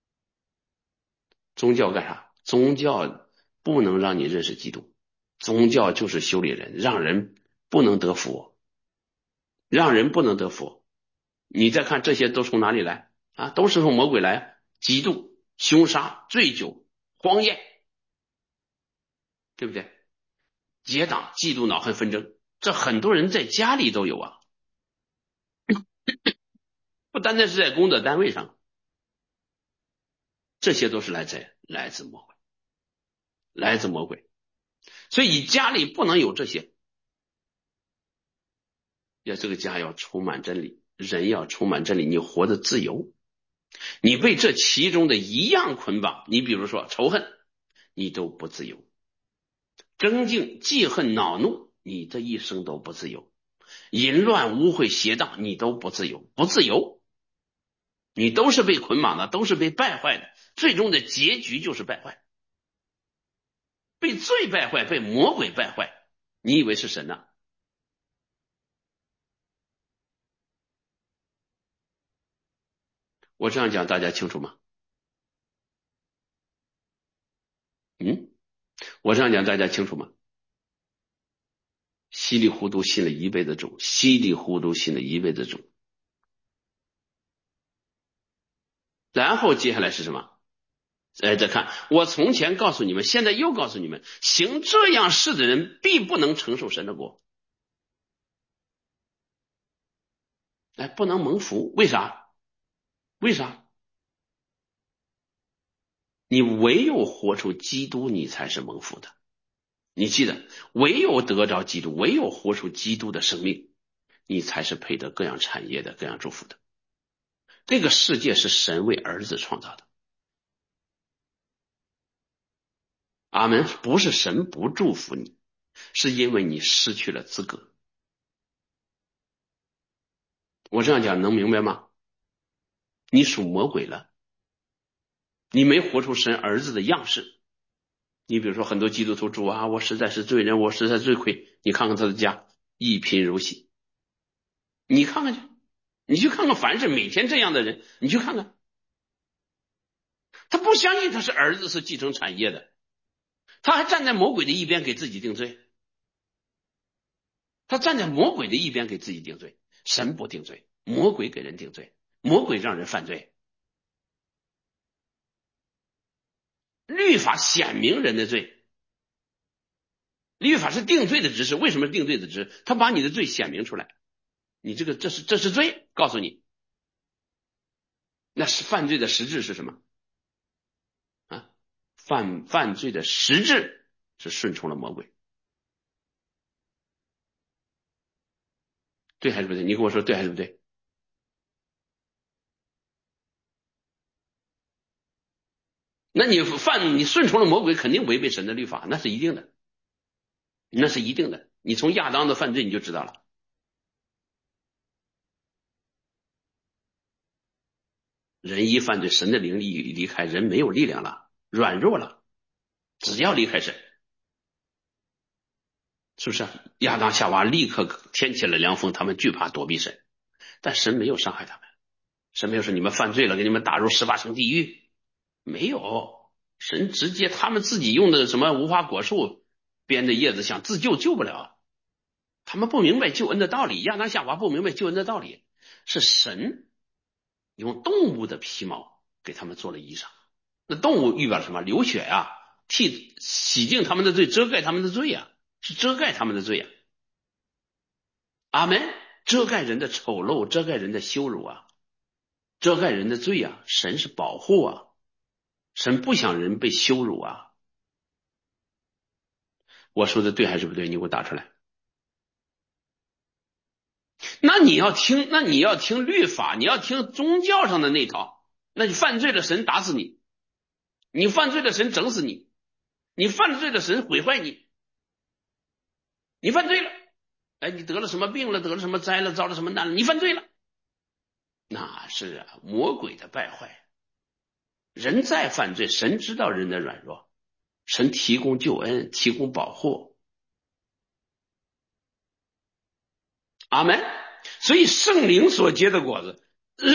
宗教干啥？宗教不能让你认识基督，宗教就是修理人，让人不能得福，让人不能得福。你再看这些都从哪里来啊？都是从魔鬼来，嫉妒、凶杀、醉酒、荒宴，对不对？结党、嫉妒、恼恨、纷争，这很多人在家里都有啊，不单单是在工作单位上，这些都是来自来自魔鬼，来自魔鬼。所以你家里不能有这些，要这个家要充满真理，人要充满真理，你活得自由。你被这其中的一样捆绑，你比如说仇恨，你都不自由；争竞、记恨、恼怒，你这一生都不自由；淫乱、污秽、邪荡，你都不自由，不自由，你都是被捆绑的，都是被败坏的，最终的结局就是败坏，被罪败坏，被魔鬼败坏。你以为是神呢？我这样讲大家清楚吗？嗯，我这样讲大家清楚吗？稀里糊涂信了一辈子主，稀里糊涂信了一辈子主，然后接下来是什么？哎，再看，我从前告诉你们，现在又告诉你们，行这样事的人必不能承受神的国。哎，不能蒙福，为啥？为啥？你唯有活出基督，你才是蒙福的。你记得，唯有得着基督，唯有活出基督的生命，你才是配得各样产业的、各样祝福的。这个世界是神为儿子创造的。阿门。不是神不祝福你，是因为你失去了资格。我这样讲能明白吗？你属魔鬼了，你没活出神儿子的样式。你比如说很多基督徒主啊，我实在是罪人，我实在罪愧。你看看他的家，一贫如洗，你看看去，你去看看，凡是每天这样的人，你去看看，他不相信他是儿子是继承产业的，他还站在魔鬼的一边给自己定罪，他站在魔鬼的一边给自己定罪。神不定罪，魔鬼给人定罪，魔鬼让人犯罪。律法显明人的罪， 律法是定罪的指示，为什么定罪的指示？他把你的罪显明出来，你这个这是这是罪，告诉你，那是犯罪的实质是什么啊？犯犯罪的实质是顺从了魔鬼，对还是不对？你跟我说对还是不对？那你犯你顺从了魔鬼，肯定违背神的律法，那是一定的，那是一定的。你从亚当的犯罪你就知道了。人一犯罪，神的灵力离开，人没有力量了，软弱了。只要离开神，是不是？亚当夏娃立刻天起了凉风，他们惧怕躲避神，但神没有伤害他们，神没有说你们犯罪了，给你们打入十八层地狱，没有。神直接他们自己用的什么无花果树编的叶子想自救，救不了。他们不明白救恩的道理，亚当夏娃不明白救恩的道理，是神用动物的皮毛给他们做了衣裳。那动物预表什么？流血呀、啊，替洗净他们的罪，遮盖他们的罪呀、啊，是遮盖他们的罪呀、啊。阿门。遮盖人的丑陋，遮盖人的羞辱啊，遮盖人的罪啊。神是保护啊，神不想人被羞辱啊。我说的对还是不对？你给我打出来。那你要听，那你要听律法，你要听宗教上的那套。那你犯罪了，神打死你；你犯罪了，神整死你；你犯罪了，神毁坏你。你犯罪了，哎，你得了什么病了，得了什么灾了，遭了什么难了，你犯罪了，那是啊，魔鬼的败坏。人在犯罪，神知道人的软弱，神提供救恩，提供保护。阿门。所以圣灵所结的果子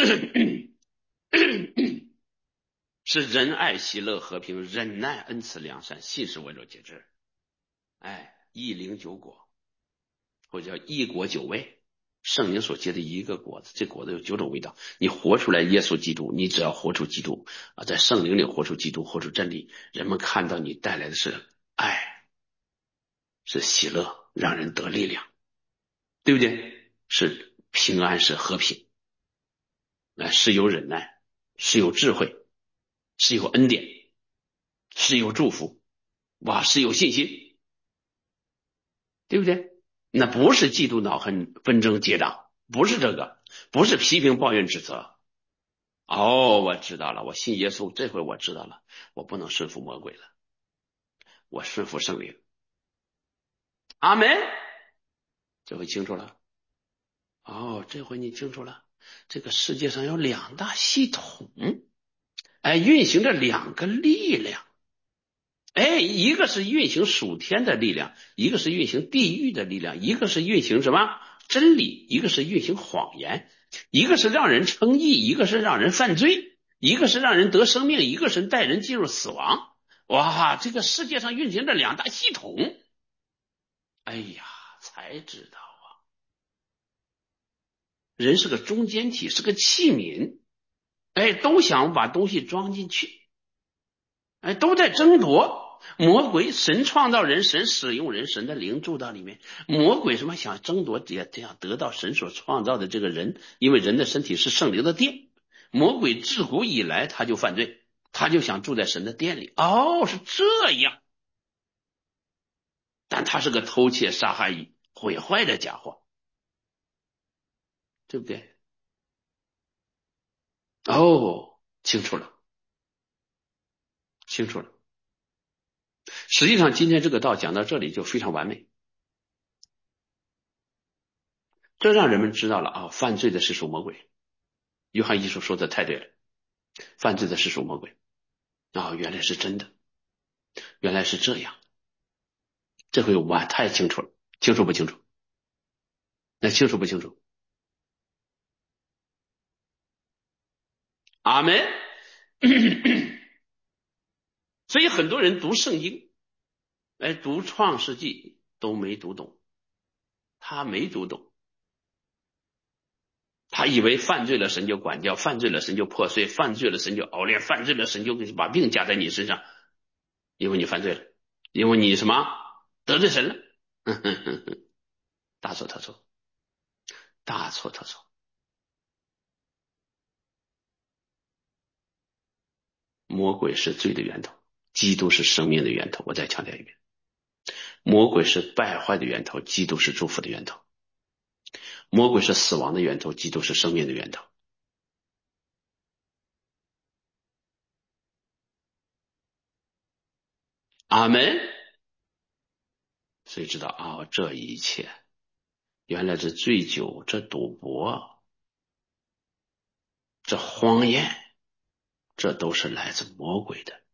是仁爱喜乐和平忍耐恩慈良善信实温柔节制。哎，一灵九果，或者叫一果九味，圣灵所结的一个果子，这果子有九种味道。你活出来耶稣基督，你只要活出基督啊，在圣灵里活出基督，活出真理，人们看到你带来的是爱，是喜乐，让人得力量，对不对？是平安，是和平，是有忍耐，是有智慧，是有恩典，是有祝福，哇，是有信心，对不对？那不是嫉妒恼恨纷争结党，不是这个，不是批评抱怨指责。哦，我知道了，我信耶稣，这回我知道了，我不能顺服魔鬼了，我顺服圣灵。阿门。这回清楚了。哦，这回你清楚了，这个世界上有两大系统，哎，运行着两个力量。哎，一个是运行属天的力量，一个是运行地狱的力量，一个是运行什么真理，一个是运行谎言，一个是让人称义，一个是让人犯罪，一个是让人得生命，一个是带人进入死亡。哇，这个世界上运行着两大系统。哎呀，才知道啊，人是个中间体，是个器皿，哎，都想把东西装进去，哎，都在争夺。魔鬼，神创造人，神使用人，神的灵住到里面。魔鬼什么想争夺，也这样得到神所创造的这个人，因为人的身体是圣灵的殿。魔鬼自古以来他就犯罪，他就想住在神的殿里。哦，是这样。但他是个偷窃、杀害、毁坏的家伙，对不对？哦，清楚了，清楚了。实际上，今天这个道讲到这里就非常完美。这让人们知道了啊，犯罪的是属魔鬼。约翰一书说的太对了，犯罪的是属魔鬼啊、哦，原来是真的，原来是这样。这回我太清楚了，清楚不清楚？那清楚不清楚？阿门。所以很多人读圣经，哎，读创世纪都没读懂，他没读懂。他以为犯罪了神就管教，犯罪了神就破碎，犯罪了神就熬炼，犯罪了神就把病加在你身上，因为你犯罪了，因为你什么得罪神了。大错特错，大错特错。魔鬼是罪的源头，基督是生命的源头。我再强调一遍，魔鬼是败坏的源头，基督是祝福的源头。魔鬼是死亡的源头，基督是生命的源头。阿门。所以知道啊、哦，这一切原来这醉酒，这赌博，这荒宴，这都是来自魔鬼的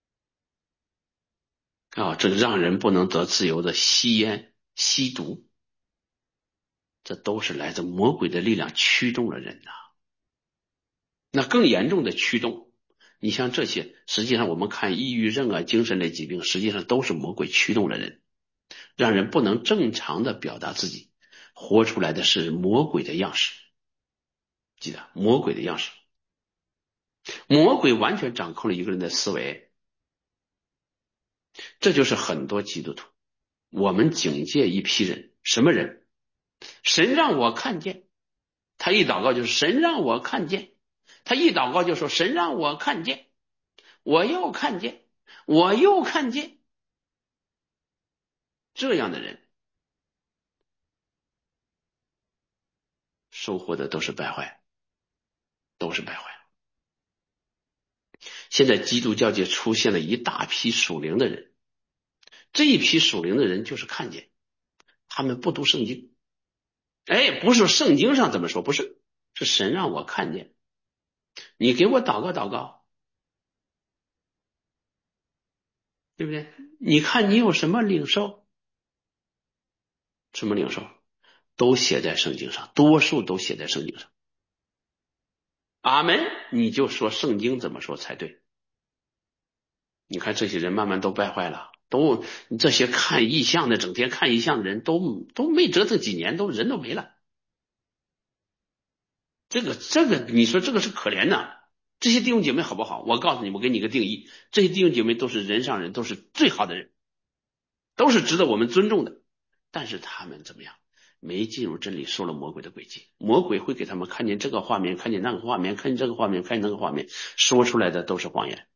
啊、哦！这个让人不能得自由的吸烟、吸毒，这都是来自魔鬼的力量驱动了人呐、啊。那更严重的驱动，你像这些，实际上我们看抑郁症啊、精神类疾病，实际上都是魔鬼驱动了人，让人不能正常的表达自己，活出来的是魔鬼的样式。记得魔鬼的样式，魔鬼完全掌控了一个人的思维。这就是很多基督徒，我们警戒一批人，什么人？神让我看见，他一祷告就是神让我看见，他一祷告就说神让我看见，我又看见，我又看见。这样的人收获的都是败坏，都是败坏。现在基督教界出现了一大批属灵的人，这一批属灵的人就是看见，他们不读圣经。哎，不是圣经上怎么说，不是，是神让我看见。你给我祷告祷告，对不对？你看你有什么领受？什么领受？都写在圣经上，多数都写在圣经上。阿门，你就说圣经怎么说才对。你看这些人慢慢都败坏了，都这些看异象的，整天看异象的人都都没折腾几年，都人都没了。这个这个，你说这个是可怜的。这些弟兄姐妹好不好？我告诉你，我给你个定义，这些弟兄姐妹都是人上人，都是最好的人，都是值得我们尊重的。但是他们怎么样？没进入真理，受了魔鬼的诡计。魔鬼会给他们看见这个画面，看见那个画面，看见这个画面，看见那个画面，说出来的都是谎言。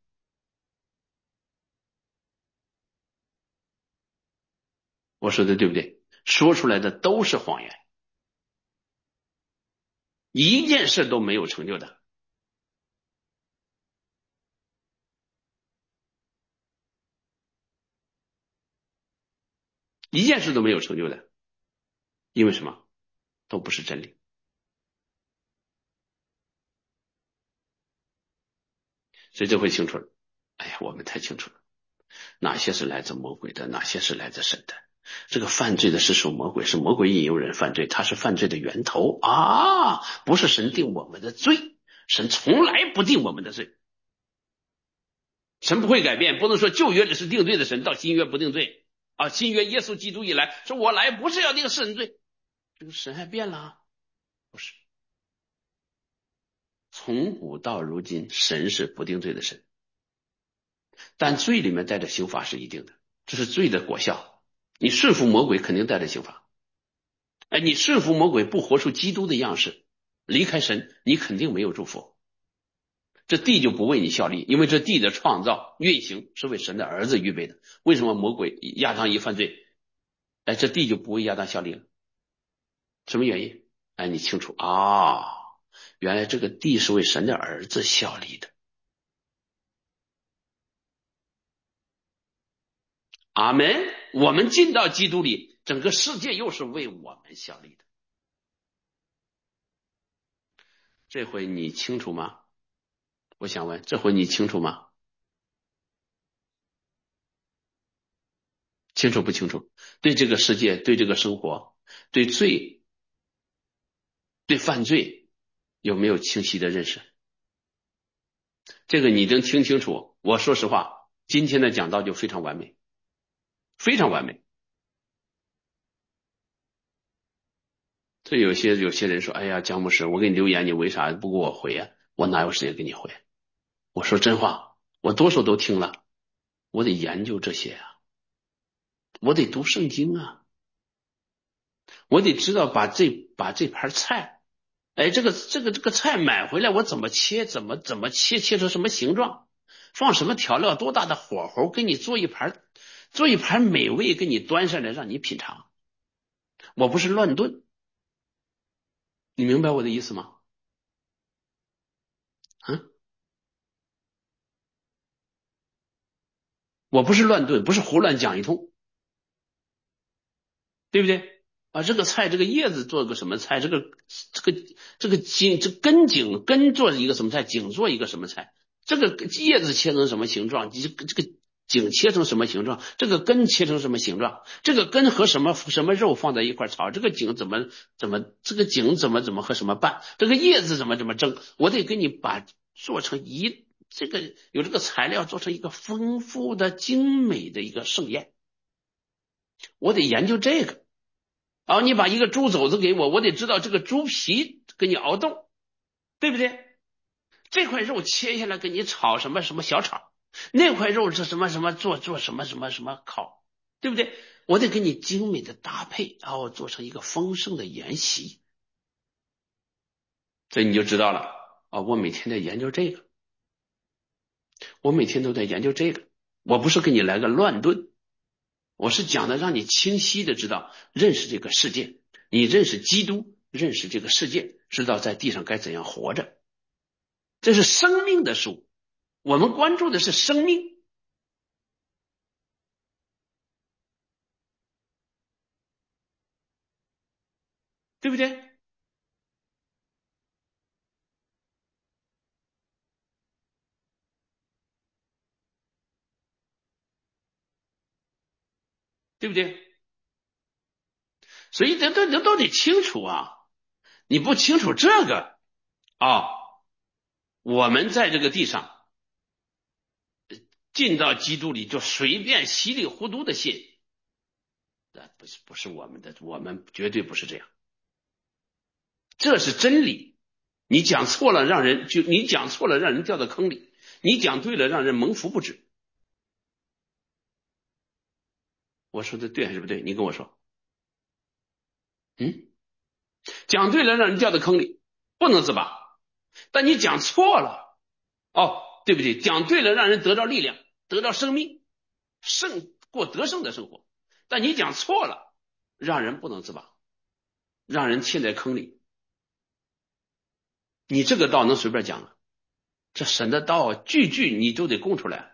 我说的对不对？说出来的都是谎言，一件事都没有成就的。一件事都没有成就的，因为什么？都不是真理。所以这回清楚了。哎呀，我们太清楚了，哪些是来自魔鬼的，哪些是来自神的。这个犯罪的是属魔鬼，是魔鬼引诱人犯罪，它是犯罪的源头啊！不是神定我们的罪，神从来不定我们的罪，神不会改变，不能说旧约里是定罪的神，到新约不定罪啊！新约耶稣基督一来，说我来不是要定世人罪，这个神还变了？不是，从古到如今，神是不定罪的神，但罪里面带着刑罚是一定的，这是罪的果效。你顺服魔鬼，肯定带着刑罚。哎，你顺服魔鬼，不活出基督的样式，离开神，你肯定没有祝福。这地就不为你效力，因为这地的创造运行是为神的儿子预备的。为什么魔鬼亚当一犯罪，哎，这地就不为亚当效力了？什么原因？哎，你清楚啊？原来这个地是为神的儿子效力的。阿门。我们进到基督里，整个世界又是为我们效力的。这回你清楚吗？我想问，这回你清楚吗？清楚不清楚？对这个世界，对这个生活，对罪，对犯罪，有没有清晰的认识？这个你能听清楚？我说实话，今天的讲道就非常完美，非常完美。这有些有些人说，哎呀，姜牧师，我给你留言，你为啥不给我回呀？我哪有时间给你回？我说真话，我多数都听了，我得研究这些呀、啊。 我得读圣经啊，我得知道把这把这盘菜，哎，这个这个这个菜买回来我怎么切，怎么怎么切，切成什么形状，放什么调料，多大的火候，给你做一盘做一盘美味，给你端上来让你品尝。我不是乱炖，你明白我的意思吗？嗯，我不是乱炖，不是胡乱讲一通，对不对？啊，这个菜，这个叶子做个什么菜？这个这个这个茎，这根茎根做一个什么菜？茎做一个什么菜？这个叶子切成什么形状？这个这个茎切成什么形状？这个根切成什么形状？这个根和什么什么肉放在一块炒？这个茎怎么怎么？这个茎怎么怎么和什么拌？这个叶子怎么怎么蒸？我得给你把做成一这个有这个材料做成一个丰富的精美的一个盛宴，我得研究这个。啊，你把一个猪肘子给我，我得知道这个猪皮给你熬冻，对不对？这块肉切下来给你炒什么什么小炒，那块肉是什么什么做做什么什么什么烤，对不对？我得给你精美的搭配，然后做成一个丰盛的宴席，所以你就知道了啊。我每天在研究这个，我每天都在研究这个，我不是给你来个乱炖，我是讲的让你清晰的知道认识这个世界，你认识基督，认识这个世界，知道在地上该怎样活着。这是生命的书，我们关注的是生命，对不对？对不对？所以这这这都得清楚啊！你不清楚这个啊，我们在这个地上进到基督里就随便稀里糊涂的信，那不是不是我们的，我们绝对不是这样，这是真理。你讲错了，让人就你讲错了，让人掉到坑里；你讲对了，让人蒙福不止。我说的对还是不对？你跟我说。嗯，讲对了，让人掉到坑里，不能自拔；但你讲错了，哦，对不对？讲对了，让人得到力量，得到生命，胜过得胜的生活。但你讲错了，让人不能自拔，让人陷在坑里。你这个道能随便讲啊？这神的道句句你都得供出来，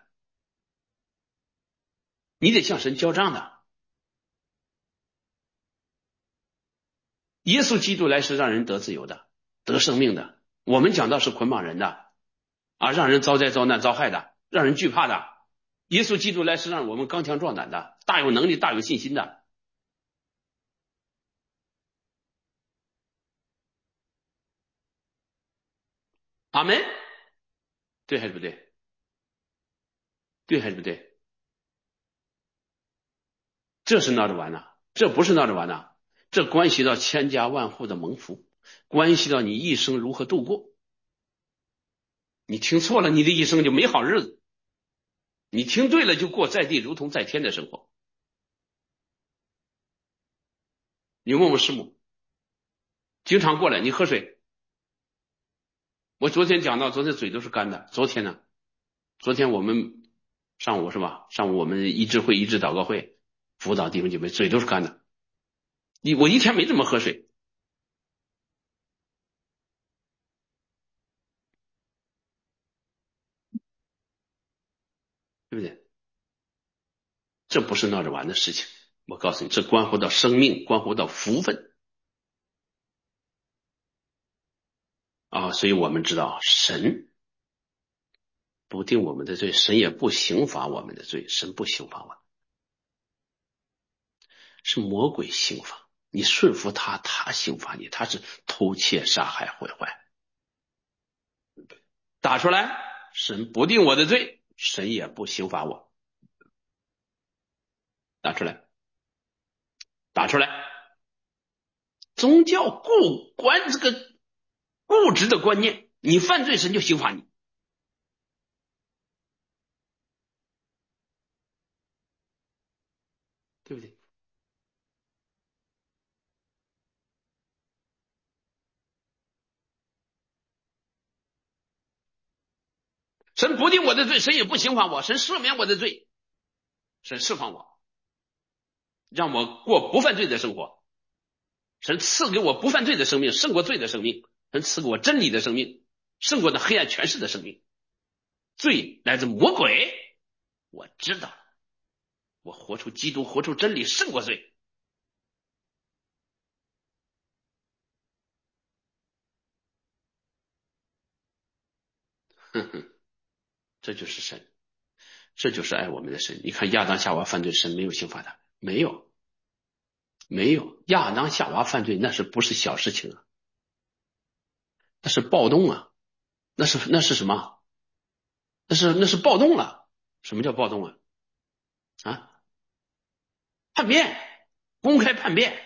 你得向神交账的。耶稣基督来是让人得自由的，得生命的。我们讲到是捆绑人的啊，让人遭灾遭难遭害的，让人惧怕的。耶稣基督来是让我们刚强壮胆的，大有能力大有信心的。阿门。对还是不对？对还是不对？这是闹着玩的，这不是闹着玩的，这关系到千家万户的蒙福，关系到你一生如何度过。你听错了，你的一生就没好日子；你听对了，就过在地如同在天的生活。你问问师母，经常过来，你喝水。我昨天讲到，昨天嘴都是干的。昨天呢？昨天我们上午是吧？上午我们一致会、一致祷告会，辅导弟兄姐妹，嘴都是干的。你我一天没怎么喝水，对不对？这不是闹着玩的事情。我告诉你，这关乎到生命，关乎到福分啊！所以我们知道，神不定我们的罪，神也不刑罚我们的罪，神不刑罚我们，是魔鬼刑罚你，顺服他，他刑罚你，他是偷窃、杀害、毁坏。打出来，神不定我的罪，神也不刑罚我。打出来，打出来。宗教固观这个固执的观念，你犯罪神就刑罚你，对不对？ 神不定我的罪，神也不刑罚我，神赦免我的罪，神释放我，让我过不犯罪的生活。神赐给我不犯罪的生命，胜过罪的生命。神赐给我真理的生命，胜过那黑暗权势的生命。罪来自魔鬼，我知道，我活出基督，活出真理，胜过罪。哼哼，这就是神，这就是爱我们的神。你看亚当夏娃犯罪，神没有刑罚他，没有，没有。亚当夏娃犯罪那是不是小事情啊？那是暴动啊，那是那是什么？那是那是暴动了。什么叫暴动啊？啊，叛变，公开叛变，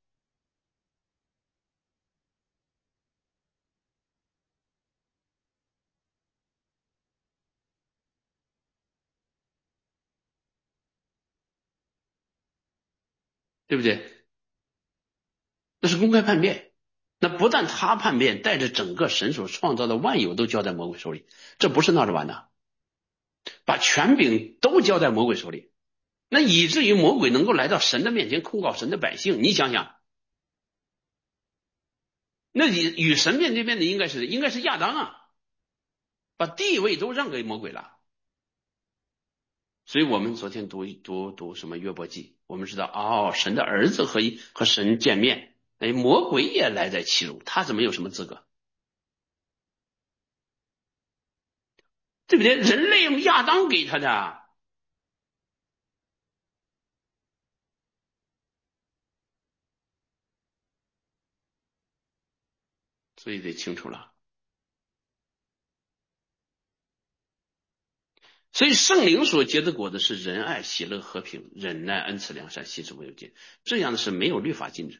对不对？那是公开叛变。那不但他叛变，带着整个神所创造的万有都交在魔鬼手里，这不是闹着玩的，把权柄都交在魔鬼手里，那以至于魔鬼能够来到神的面前控告神的百姓。你想想，那与与神面对面的应该是应该是亚当啊，把地位都让给魔鬼了。所以我们昨天读读读什么约伯记，我们知道哦，神的儿子和和神见面，哎，魔鬼也来在其中，他怎么有什么资格？对不对？人类用亚当给他的，所以得清楚了。所以圣灵所结的果子是仁爱、喜乐、和平、忍耐、恩慈、良善、信实、温柔、节，这样的是没有律法禁止，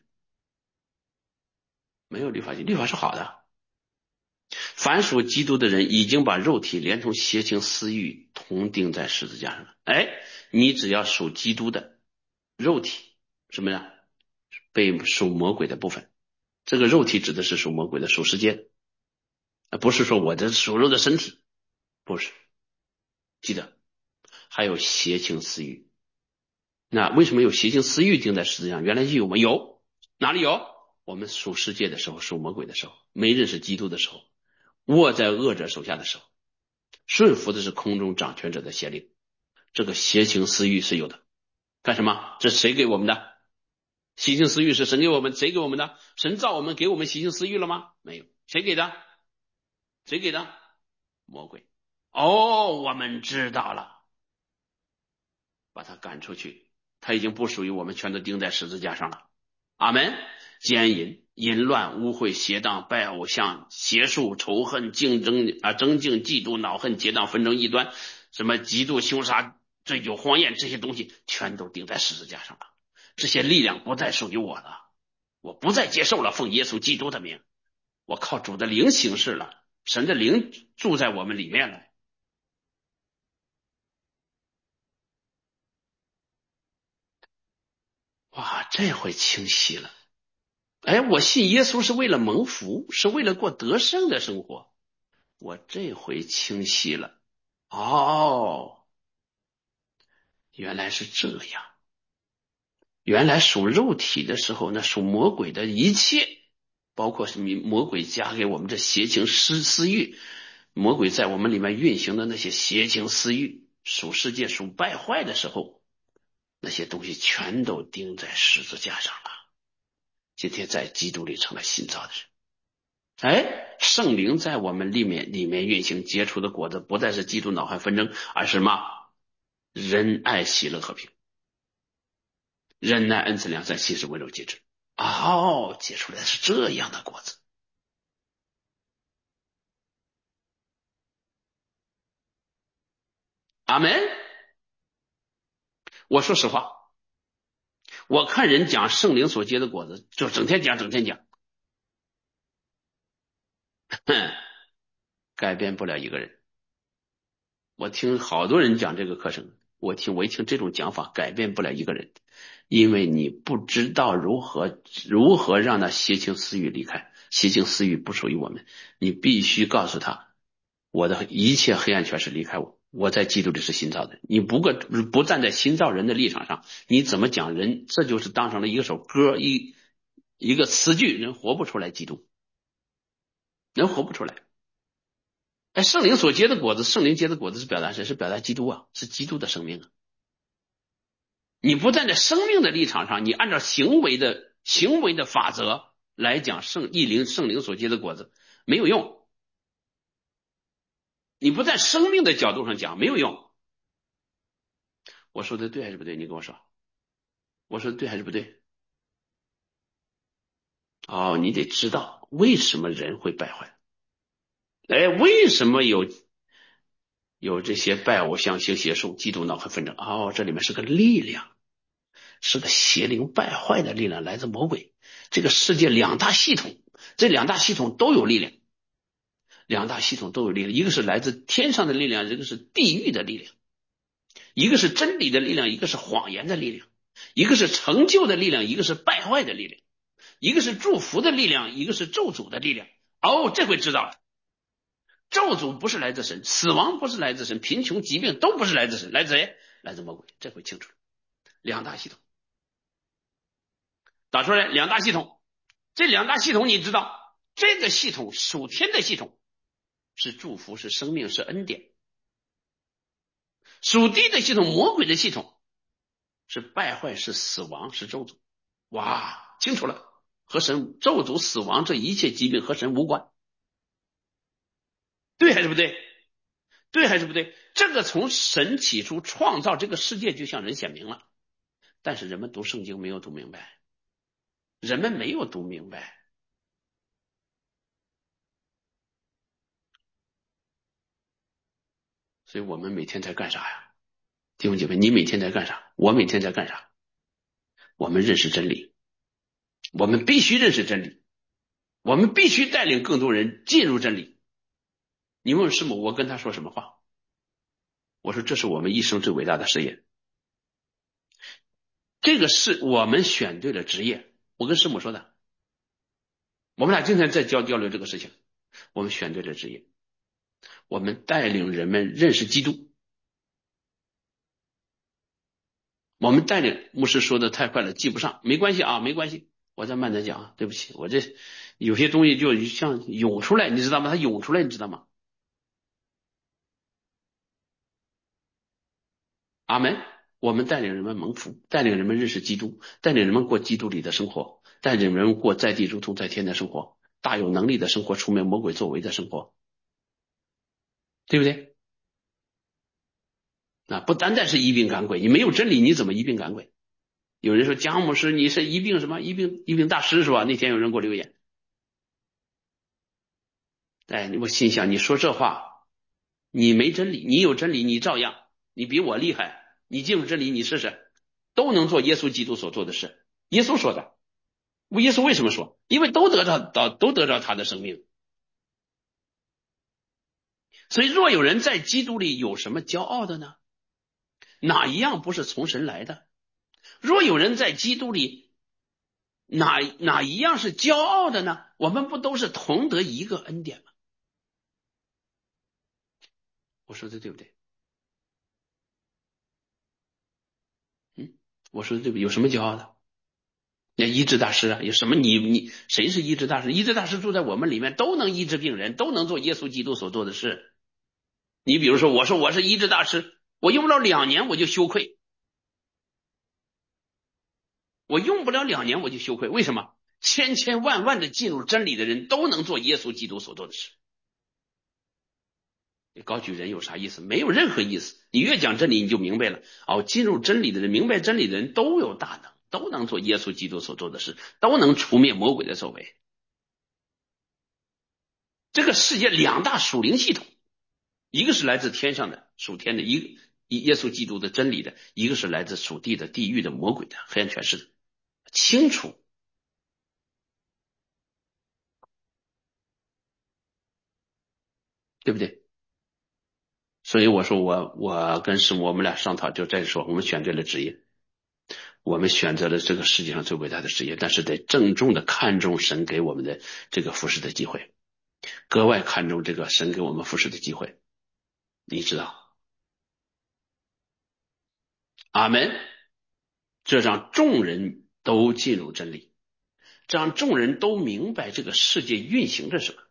没有律法禁止，律法是好的。凡属基督的人已经把肉体连同邪情私欲同钉在十字架上了。哎，你只要属基督的肉体，什么呀？被属魔鬼的部分，这个肉体指的是属魔鬼的、属世界的，不是说我的属肉的身体，不是。记得还有邪情私欲。那为什么有邪情私欲钉在十字架上？原来就有吗？有，哪里有？我们属世界的时候，属魔鬼的时候，没认识基督的时候，握在恶者手下的时候，顺服的是空中掌权者的邪灵，这个邪情私欲是有的。干什么？这是谁给我们的？邪情私欲是神给我们，谁给我们的？神造我们给我们邪情私欲了吗？没有，谁给的？谁给的？魔鬼。哦，我们知道了，把他赶出去，他已经不属于我们，全都钉在十字架上了。阿门。奸淫、淫乱、污秽、邪荡、拜偶像、邪术、仇恨、竞争啊、争竞、嫉妒、恼恨、结党、纷争、异端，什么嫉妒、凶杀、醉酒、荒宴，这些东西全都钉在十字架上了。这些力量不再属于我了，我不再接受了，奉耶稣基督的名，我靠主的灵行事了，神的灵住在我们里面了。哇，这回清晰了。哎，我信耶稣是为了蒙福，是为了过得胜的生活。我这回清晰了。哦，原来是这样。原来属肉体的时候，那属魔鬼的一切，包括什么魔鬼加给我们这邪情私私欲，魔鬼在我们里面运行的那些邪情私欲，属世界属败坏的时候，那些东西全都钉在十字架上了。今天在基督里成了新造的人。哎，圣灵在我们里面里面运行结出的果子，不再是嫉妒、恼恨、纷争，而是什么？仁爱、喜乐、和平，忍耐、恩慈、良善、信实、温柔、节制。哦，结出来的是这样的果子。阿门。我说实话，我看人讲圣灵所结的果子，就整天讲，整天讲，哼，改变不了一个人。我听好多人讲这个课程，我听我一听这种讲法，改变不了一个人，因为你不知道如何如何让那邪情私欲离开，邪情私欲不属于我们，你必须告诉他， 我的一切黑暗权势离开我，我在基督里是新造的。你不过不站在新造人的立场上，你怎么讲人？这就是当成了一个首歌，一一个词句，人活不出来基督，人活不出来。哎，圣灵所结的果子，圣灵结的果子是表达谁？是表达基督啊，是基督的生命啊。你不站在生命的立场上，你按照行为的行为的法则来讲圣一灵圣灵所结的果子没有用。你不在生命的角度上讲没有用。我说的对还是不对？你跟我说，我说的对还是不对？哦，你得知道为什么人会败坏。哎，为什么有有这些拜偶像、行邪术、嫉妒、恼恨、纷争？哦，这里面是个力量，是个邪灵败坏的力量，来自魔鬼。这个世界两大系统，这两大系统都有力量，两大系统都有力量，一个是来自天上的力量，一个是地狱的力量，一个是真理的力量，一个是谎言的力量，一个是成就的力量，一个是败坏的力量，一个是祝福的力量，一个是咒诅的力量。哦，这回知道了。咒诅不是来自神，死亡不是来自神，贫穷疾病都不是来自神，来自谁？来自魔鬼。这回清楚了。两大系统打出来，两大系统，这两大系统你知道，这个系统属天的系统是祝福，是生命，是恩典；属地的系统，魔鬼的系统是败坏，是死亡，是咒诅。哇，清楚了，和神咒诅、死亡这一切疾病和神无关，对还是不对？对还是不对？这个从神起初创造这个世界就向人显明了，但是人们读圣经没有读明白，人们没有读明白。所以我们每天在干啥呀？弟兄姐妹，你每天在干啥？我每天在干啥？我们认识真理，我们必须认识真理，我们必须带领更多人进入真理。你问师母，我跟他说什么话？我说这是我们一生最伟大的事业，这个是我们选对了职业。我跟师母说的，我们俩今天在交交流这个事情，我们选对了职业，我们带领人们认识基督。我们带领，牧师说的太快了，记不上，没关系啊，没关系，我再慢点讲啊，对不起，我这有些东西就像涌出来，你知道吗？它涌出来，你知道吗？阿门。我们带领人们蒙福，带领人们认识基督，带领人们过基督里的生活，带领人们过在地如同在天的生活，大有能力的生活，出卖魔鬼作为的生活，对不对？啊，不单单是一病赶鬼，你没有真理，你怎么一病赶鬼？有人说姜牧师你是一病什么一病一病大师是吧？那天有人给我留言，哎，我心想你说这话。你没真理，你有真理，你照样，你比我厉害，你进入真理，你试试，都能做耶稣基督所做的事。耶稣说的，耶稣为什么说？因为都得到，都得着他的生命。所以，若有人在基督里有什么骄傲的呢？哪一样不是从神来的？若有人在基督里，哪哪一样是骄傲的呢？我们不都是同得一个恩典吗？我说的对不对？嗯，我说的对不对？有什么骄傲的？那医治大师啊，有什么你你谁是医治大师？医治大师住在我们里面，都能医治病人，都能做耶稣基督所做的事。你比如说，我说我是医治大师，我用不了两年我就羞愧，我用不了两年我就羞愧。为什么？千千万万的进入真理的人都能做耶稣基督所做的事。你高举人有啥意思？没有任何意思。你越讲真理，你就明白了。哦，进入真理的人，明白真理的人都有大能，都能做耶稣基督所做的事，都能除灭魔鬼的作为。这个世界两大属灵系统，一个是来自天上的属天的，一个耶稣基督的真理的，一个是来自属地的地狱的魔鬼的黑暗权势的，清楚，对不对？所以我说我我跟师母我们俩商讨，就在说我们选对了职业，我们选择了这个世界上最伟大的职业，但是得郑重的看重神给我们的这个服侍的机会。 格外看重这个神给我们服侍的机会，你知道。阿门。这让众人都进入真理，这让众人都明白这个世界运行着什么。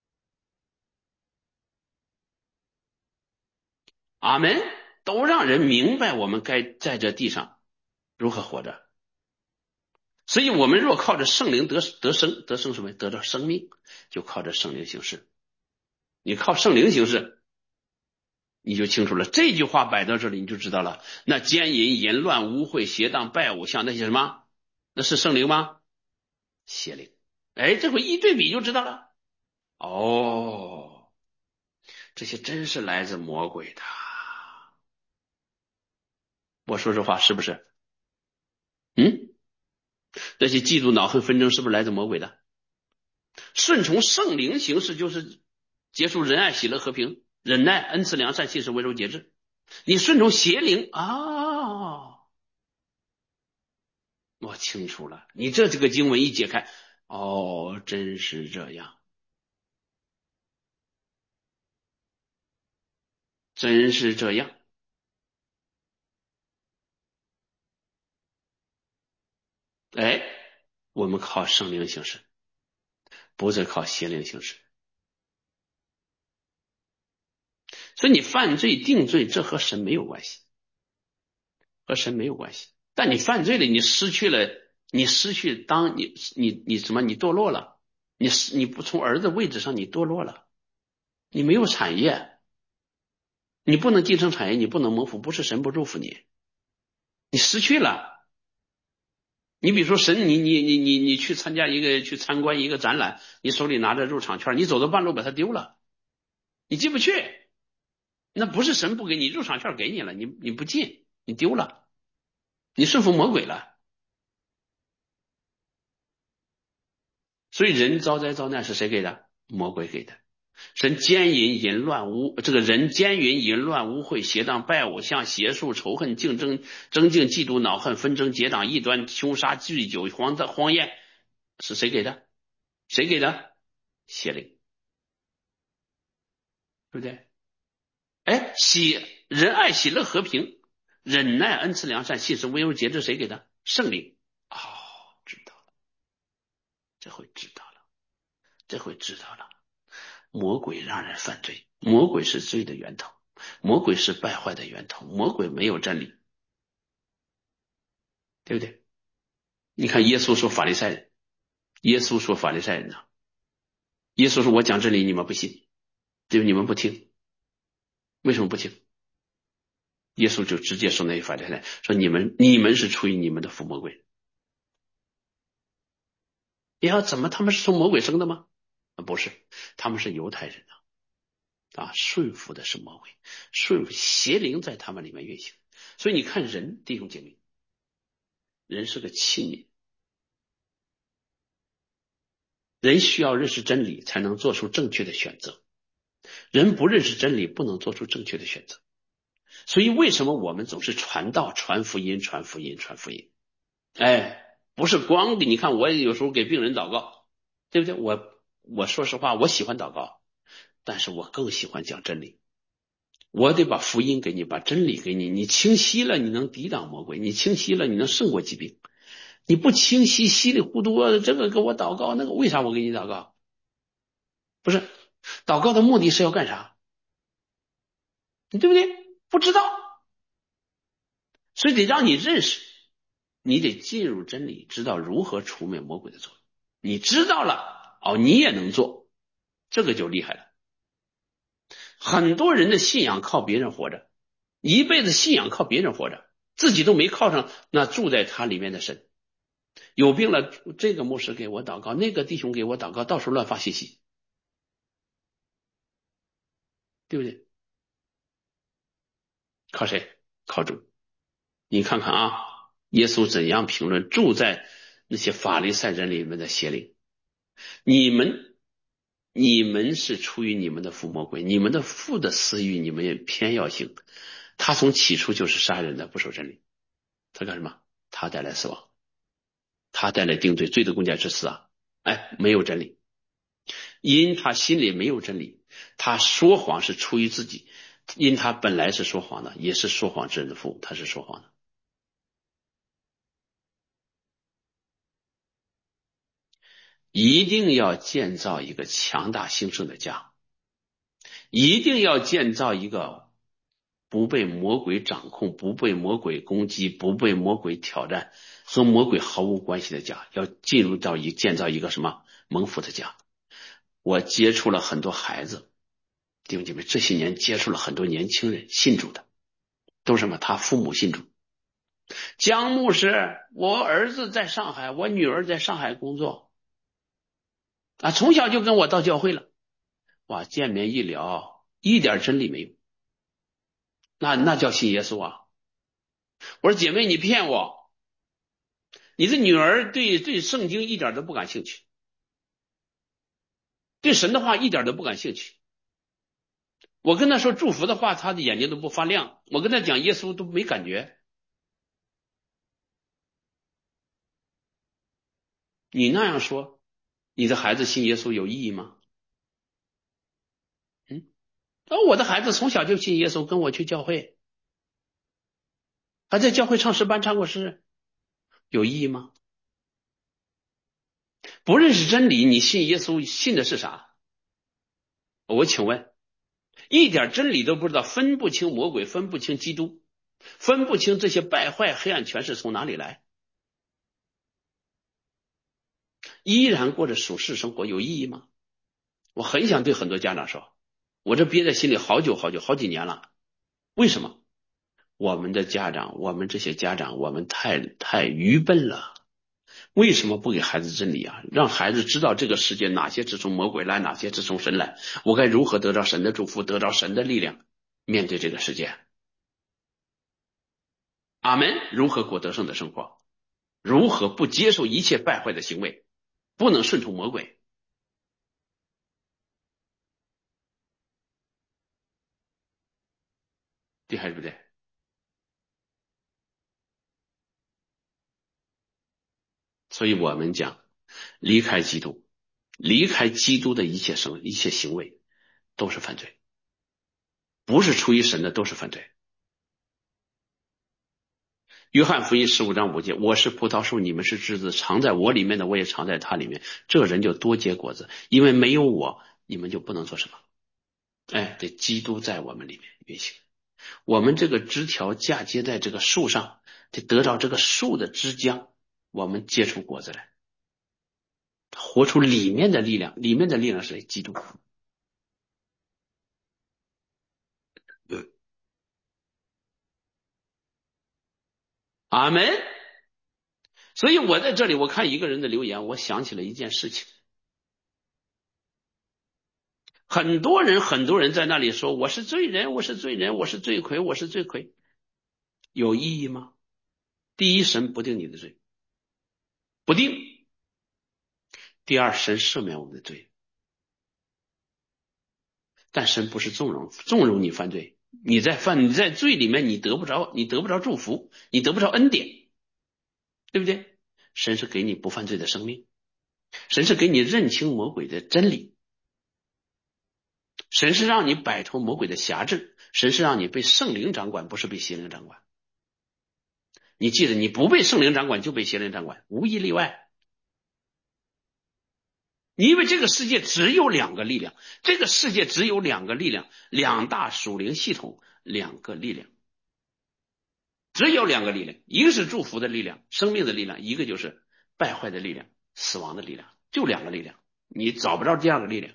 阿门。都让人明白我们该在这地上如何活着。所以我们若靠着圣灵得得生，得生什么？得到生命，就靠着圣灵行事。你靠圣灵行事，你就清楚了。这句话摆到这里，你就知道了。那奸淫、淫乱、污秽、邪荡、拜偶像，那些什么？那是圣灵吗？邪灵。哎，这回一对比就知道了。哦，这些真是来自魔鬼的。我说这话是不是？嗯，这些嫉妒、恼恨、纷争是不是来自魔鬼的？顺从圣灵行事就是结束仁爱、喜乐、和平、忍耐、恩慈、良善、信实、温柔、节制。你顺从邪灵啊，我清楚了。你这这个经文一解开，哦，真是这样，真是这样。哎，我们靠圣灵行事，不是靠邪灵行事。所以你犯罪定罪，这和神没有关系，和神没有关系。但你犯罪了，你失去了，你失去当你你你什么？你堕落了，你你不从儿子位置上你堕落了，你没有产业，你不能继承产业，你不能蒙福，不是神不祝福你，你失去了。你比如说神，你你你你你去参加一个去参观一个展览，你手里拿着入场券，你走到半路把它丢了，你进不去，那不是神不给你入场券给你了，你你不进，你丢了，你顺服魔鬼了。所以人遭灾遭难是谁给的？魔鬼给的。神奸淫、淫乱、污，这个人奸淫、淫乱、污秽、邪荡、拜偶像、邪术、仇恨、竞争、争竞、嫉妒、恼恨、纷争、结党、异端、凶杀、醉酒、荒诞、荒宴，是谁给的？谁给的？邪灵，对不对？哎，喜仁爱、喜乐、和平、忍耐、恩慈、良善、信实、温柔、节制，谁给的？圣灵。哦，知道了，这回知道了，这回知道了。魔鬼让人犯罪，魔鬼是罪的源头，魔鬼是败坏的源头，魔鬼没有真理，对不对？你看耶稣说法利赛人，耶稣说法利赛人呢，耶稣说我讲真理你们不信，对不？你们不听，为什么不听？耶稣就直接说那些法利赛人说你们你们是出于你们的父魔鬼。呀，怎么他们是从魔鬼生的吗？不是，他们是犹太人啊，啊，顺服的是魔鬼，顺服邪灵在他们里面运行。所以你看人，弟兄姐妹，人是个器皿，人需要认识真理才能做出正确的选择，人不认识真理不能做出正确的选择。所以为什么我们总是传道、传福音、传福音、传福音？哎，不是光给你看，我有时候给病人祷告，对不对？我我说实话，我喜欢祷告，但是我更喜欢讲真理。我得把福音给你，把真理给你，你清晰了，你能抵挡魔鬼；你清晰了，你能胜过疾病。你不清晰，稀里糊涂，这个给我祷告，那个为啥我给你祷告？不是，祷告的目的是要干啥？你对不对？不知道，所以得让你认识，你得进入真理，知道如何除灭魔鬼的作用。你知道了，哦，你也能做，这个就厉害了。很多人的信仰靠别人活着，一辈子信仰靠别人活着，自己都没靠上那住在他里面的神。有病了，这个牧师给我祷告，那个弟兄给我祷告，到处乱发信息，对不对？靠谁？靠主。你看看啊，耶稣怎样评论住在那些法利赛人里面的邪灵？你们，你们是出于你们的父魔鬼，你们的父的私欲，你们也偏要行。他从起初就是杀人的，不守真理。他干什么？他带来死亡，他带来定罪，罪的公价是死啊！哎，没有真理。 因他心里没有真理，他说谎是出于自己，因他本来是说谎的，也是说谎之人的父，他是说谎的。一定要建造一个强大兴盛的家，一定要建造一个不被魔鬼掌控，不被魔鬼攻击，不被魔鬼挑战，和魔鬼毫无关系的家，要进入到一建造一个什么蒙福的家。我接触了很多孩子，弟兄姐妹，这些年接触了很多年轻人信主的，都是什么？他父母信主。江牧师，我儿子在上海，我女儿在上海工作啊，从小就跟我到教会了。哇，见面一聊，一点真理没有，那那叫信耶稣啊！我说姐妹，你骗我，你的女儿对对圣经一点都不感兴趣，对神的话一点都不感兴趣。我跟她说祝福的话，她的眼睛都不发亮。我跟她讲耶稣都没感觉。你那样说，你的孩子信耶稣有意义吗？嗯，而我的孩子从小就信耶稣，跟我去教会，还在教会唱诗班唱过诗，有意义吗？不认识真理，你信耶稣信的是啥？我请问，一点真理都不知道，分不清魔鬼，分不清基督，分不清这些败坏黑暗权势从哪里来，依然过着属世生活，有意义吗？我很想对很多家长说，我这憋在心里好久好久好几年了。为什么？我们的家长，我们这些家长，我们太太愚笨了。为什么不给孩子真理啊？让孩子知道这个世界哪些是从魔鬼来，哪些是从神来，我该如何得到神的祝福，得到神的力量，面对这个世界。阿门。如何过得胜的生活？如何不接受一切败坏的行为？不能顺从魔鬼，对还是不对？所以我们讲，离开基督，离开基督的一切生一切行为都是犯罪，不是出于神的都是犯罪。约翰福音十五章五节，我是葡萄树，你们是枝子，藏在我里面的，我也藏在他里面，这人就多结果子，因为没有我，你们就不能做什么。哎，这基督在我们里面运行，我们这个枝条嫁接在这个树上，得得到这个树的枝浆，我们结出果子来，活出里面的力量。里面的力量是谁？基督。阿门。所以我在这里，我看一个人的留言，我想起了一件事情。很多人很多人在那里说我是罪人，我是罪人，我是罪魁，我是罪魁，有意义吗？第一，神不定你的罪，不定；第二，神赦免我们的罪，但神不是纵容纵容你犯罪，你在犯你在罪里面，你得不着你得不着祝福，你得不着恩典，对不对？神是给你不犯罪的生命，神是给你认清魔鬼的真理，神是让你摆脱魔鬼的辖制，神是让你被圣灵掌管，不是被邪灵掌管。你记得，你不被圣灵掌管就被邪灵掌管，无一例外。因为这个世界只有两个力量，这个世界只有两个力量，两大属灵系统，两个力量，只有两个力量，一个是祝福的力量，生命的力量，一个就是败坏的力量，死亡的力量，就两个力量，你找不着第二个力量。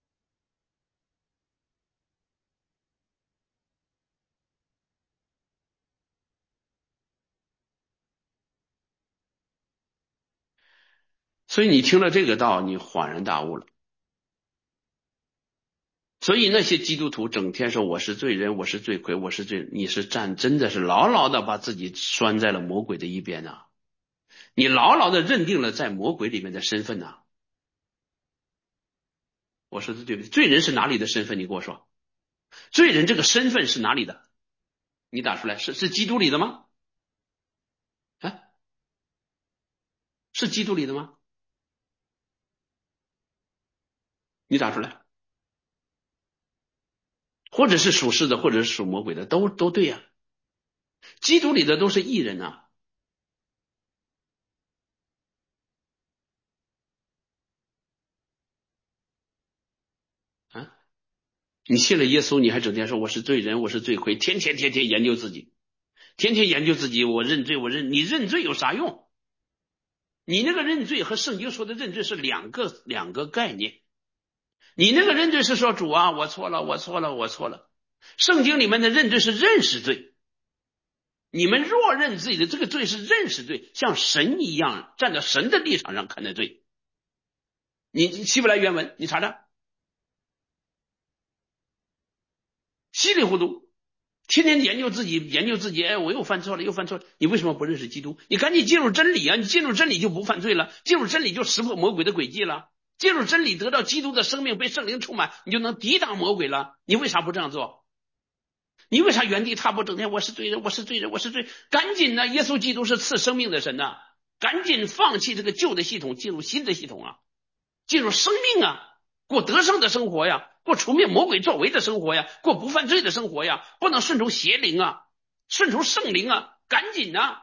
所以你听了这个道，你恍然大悟了。所以那些基督徒整天说我是罪人，我是罪魁，我是罪人，你是站真的是牢牢的把自己拴在了魔鬼的一边呐、啊，你牢牢的认定了在魔鬼里面的身份呐、啊。我说的对不对？罪人是哪里的身份？你跟我说，罪人这个身份是哪里的？你打出来，是是基督里的吗？啊，是基督里的吗？ 你打出来，或者是属世的，或者是属魔鬼的，都都对呀、啊。基督里的都是义人呐、啊，啊，你信了耶稣，你还整天说我是罪人，我是罪魁，天天天天研究自己，天天研究自己，我认罪，我认，你认罪有啥用？你那个认罪和圣经说的认罪是两个两个概念。你那个认罪是说主啊，我错了，我错了，我错了。圣经里面的认罪是认识罪。你们若认自己的这个罪是认识罪，像神一样站在神的立场上看待罪。你希伯来原文你查查，稀里糊涂，天天研究自己，研究自己，哎，我又犯错了，又犯错了。你为什么不认识基督？你赶紧进入真理啊！你进入真理就不犯罪了，进入真理就识破魔鬼的诡计了。进入真理，得到基督的生命，被圣灵充满，你就能抵挡魔鬼了。你为啥不这样做？你为啥原地踏步，整天我是罪人，我是罪人，我是罪？赶紧呢！耶稣基督是赐生命的神呐、啊，赶紧放弃这个旧的系统，进入新的系统啊，进入生命啊，过得胜的生活呀，过除灭魔鬼作为的生活呀，过不犯罪的生活呀，不能顺从邪灵啊，顺从圣灵啊，赶紧啊，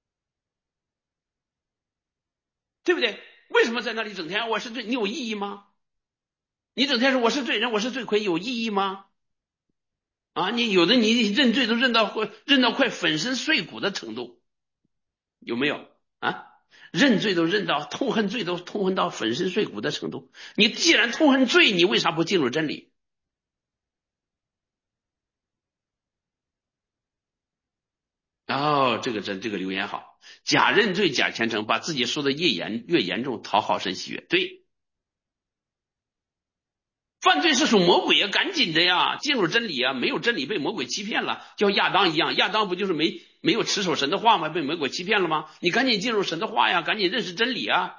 对不对？为什么在那里整天我是罪？你有意义吗？你整天说我是罪人，我是罪魁，有意义吗？啊，你有的你认罪都认到会认到快粉身碎骨的程度，有没有啊？认罪都认到痛恨罪都痛恨到粉身碎骨的程度。你既然痛恨罪，你为啥不进入真理？哦，这个真这个留言好，假认罪假虔诚，把自己说的越严越严重，讨好神喜悦。对，犯罪是属魔鬼呀，赶紧的呀，进入真理啊！没有真理被魔鬼欺骗了，就像亚当一样，亚当不就是没没有持守神的话吗？被魔鬼欺骗了吗？你赶紧进入神的话呀，赶紧认识真理啊！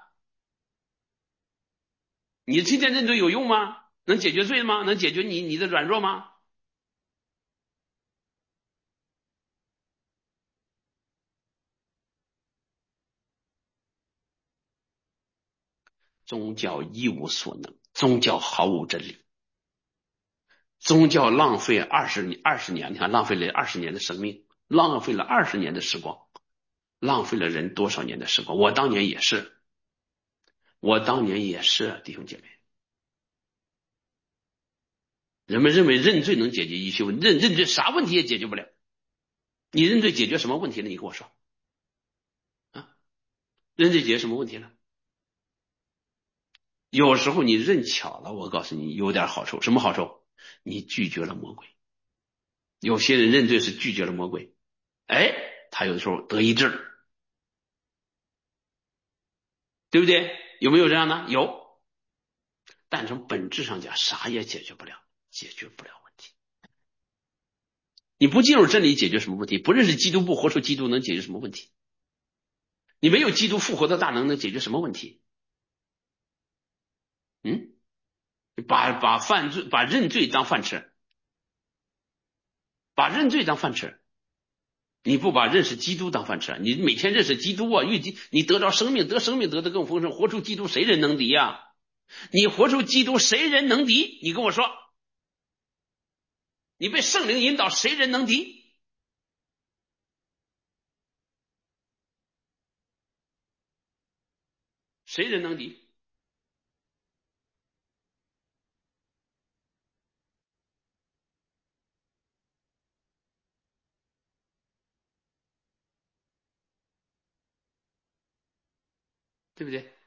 你天天认罪有用吗？能解决罪吗？能解决你你的软弱吗？宗教一无所能，宗教毫无真理，宗教浪费二十年二十年，你看浪费了二十年的生命，浪费了二十年的时光，浪费了人多少年的时光？我当年也是，我当年也是，弟兄姐妹。人们认为认罪能解决一切问题，认认罪啥问题也解决不了。你认罪解决什么问题呢？你跟我说啊，认罪解决什么问题呢？有时候你认巧了，我告诉你有点好处，什么好处？你拒绝了魔鬼。有些人认罪是拒绝了魔鬼，哎，他有的时候得医治，对不对？有没有这样的？有，但从本质上讲，啥也解决不了，解决不了问题。你不进入真理，解决什么问题？不认识基督，不活出基督，能解决什么问题？你没有基督复活的大能，能解决什么问题？嗯，把把犯罪、把认罪当饭吃，把认罪当饭吃。你不把认识基督当饭吃，你每天认识基督啊，遇基你得着生命，得生命得的更丰盛，活出基督，谁人能敌呀、啊？你活出基督，谁人能敌？你跟我说，你被圣灵引导，谁人能敌？谁人能敌？对不对？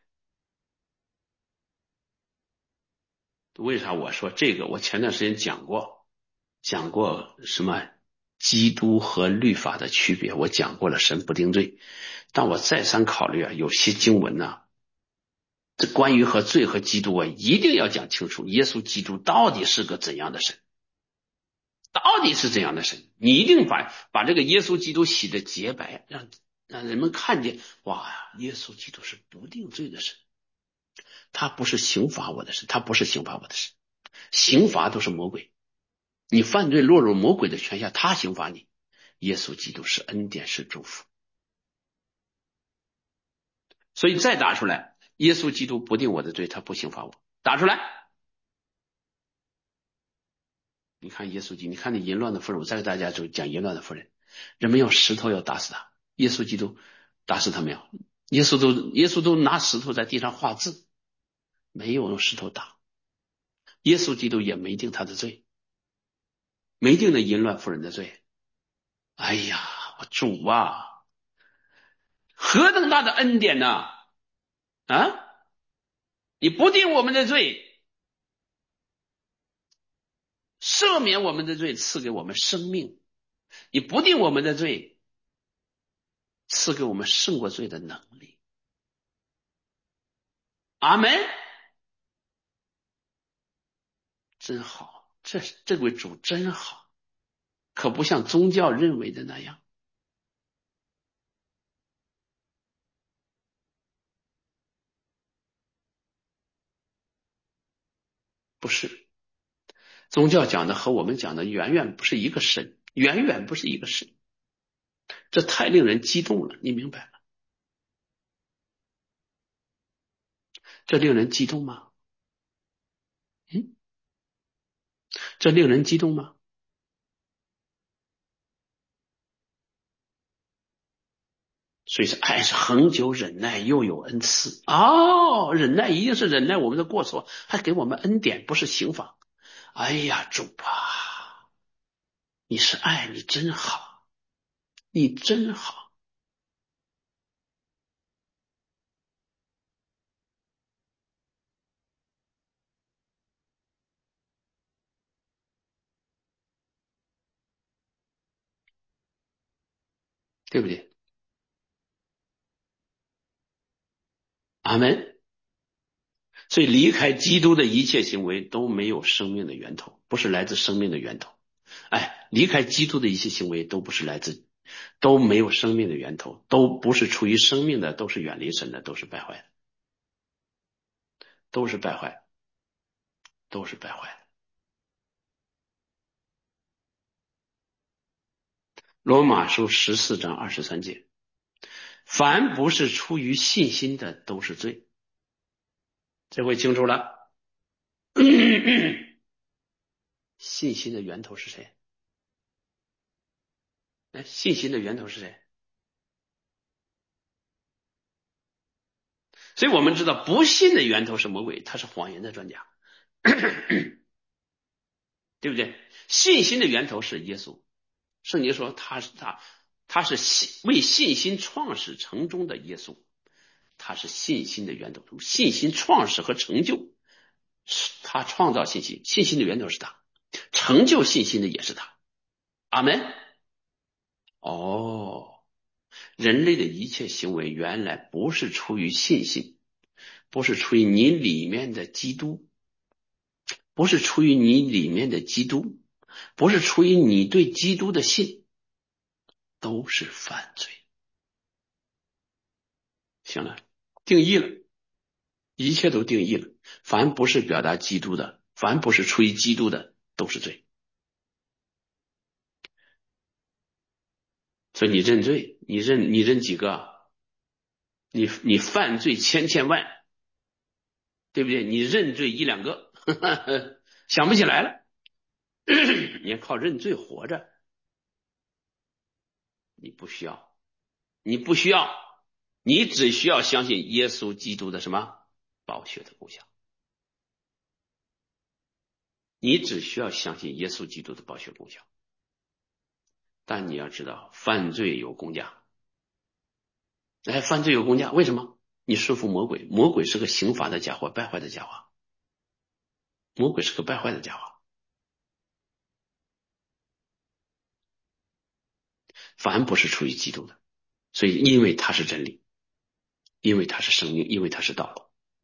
为啥我说这个？我前段时间讲过，讲过什么基督和律法的区别，我讲过了，神不定罪。但我再三考虑啊，有些经文呢、啊，这关于和罪和基督啊，一定要讲清楚，耶稣基督到底是个怎样的神，到底是怎样的神？你一定把把这个耶稣基督洗得洁白，让让人们看见，哇，耶稣基督是不定罪的神，他不是刑罚我的神，他不是刑罚我的神，刑罚都是魔鬼，你犯罪落入魔鬼的权下，他刑罚你。耶稣基督是恩典，是祝福。所以再打出来，耶稣基督不定我的罪，他不刑罚我，打出来。 你看耶稣基督，你看那淫乱的妇人，我再给大家就讲淫乱的妇人，人们用石头要打死他，耶稣基督打死他没有？耶稣都耶稣都拿石头在地上画字，没有用石头打。耶稣基督也没定他的罪，没定那淫乱妇人的罪。哎呀，我主啊，何等大的恩典呐！啊，你不定我们的罪，赦免我们的罪，赐给我们生命；你不定我们的罪，赐给我们胜过罪的能力。阿门。真好，这这位主真好，可不像宗教认为的那样。不是，宗教讲的和我们讲的远远不是一个神，远远不是一个神，这太令人激动了，你明白吗？这令人激动吗？嗯，这令人激动吗？所以是爱是恒久忍耐，又有恩赐。哦，忍耐一定是忍耐我们的过错，还给我们恩典，不是刑罚。哎呀，主啊，你是爱，你真好，你真好，对不对？阿门。所以离开基督的一切行为都没有生命的源头，不是来自生命的源头。哎，离开基督的一切行为都不是来自，都没有生命的源头，都不是出于生命的，都是远离神的，都是败坏的，都是败坏，都是败坏的。罗马书十四章二十三节，凡不是出于信心的都是罪。这回清楚了。信心的源头是谁？哎，信心的源头是谁？所以我们知道不信的源头是魔鬼，他是谎言的专家。对不对？信心的源头是耶稣，圣经说他是他，他是信为信心创始成终的耶稣，他是信心的源头，信心创始和成就，他创造信心，信心的源头是他，成就信心的也是他。阿门。哦，人类的一切行为原来不是出于信心，不是出于你里面的基督，不是出于你里面的基督，不是出于你对基督的信，都是犯罪。行了，定义了，一切都定义了。凡不是表达基督的，凡不是出于基督的，都是罪。所以你认罪，你认你认几个？你你犯罪千千万，对不对？你认罪一两个，呵呵想不起来了。你要靠认罪活着，你不需要，你不需要，你只需要相信耶稣基督的什么宝血的功效。你只需要相信耶稣基督的宝血功效。但你要知道，犯罪有公价。哎，犯罪有公价，为什么？你顺服魔鬼，魔鬼是个刑罚的家伙，败坏的家伙。魔鬼是个败坏的家伙。凡不是出于基督的，所以因为他是真理，因为他是生命，因为他是道路。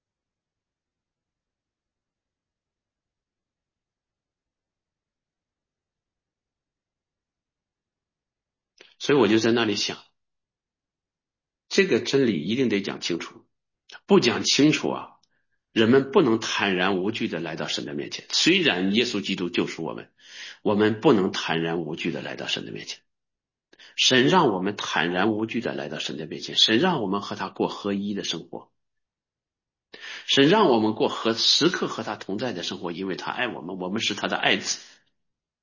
所以我就在那里想，这个真理一定得讲清楚，不讲清楚啊，人们不能坦然无惧的来到神的面前。虽然耶稣基督救赎我们，我们不能坦然无惧的来到神的面前。神让我们坦然无惧的来到神的面前，神让我们和他过合一的生活，神让我们过和时刻和他同在的生活，因为他爱我们，我们是他的爱子。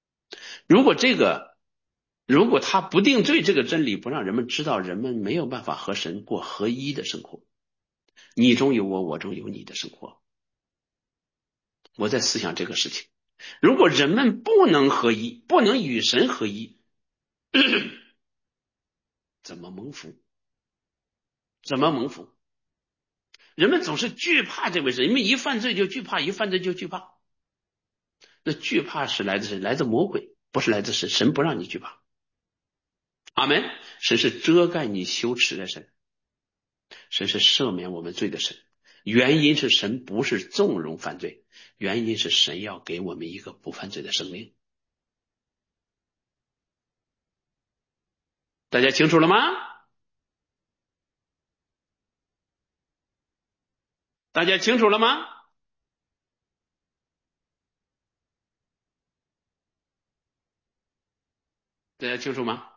如果这个，如果他不定罪这个真理不让人们知道，人们没有办法和神过合一的生活，你中有我，我中有你的生活。我在思想这个事情，如果人们不能合一，不能与神合一，怎么蒙福？怎么蒙福？人们总是惧怕这位神，因为一犯罪就惧怕，一犯罪就惧怕。那惧怕是来自谁？来自魔鬼，不是来自神。神不让你惧怕。阿门。神是遮盖你羞耻的神，神是赦免我们罪的神。原因是神不是纵容犯罪，原因是神要给我们一个不犯罪的生命。大家清楚了吗？大家清楚了吗？大家清楚吗？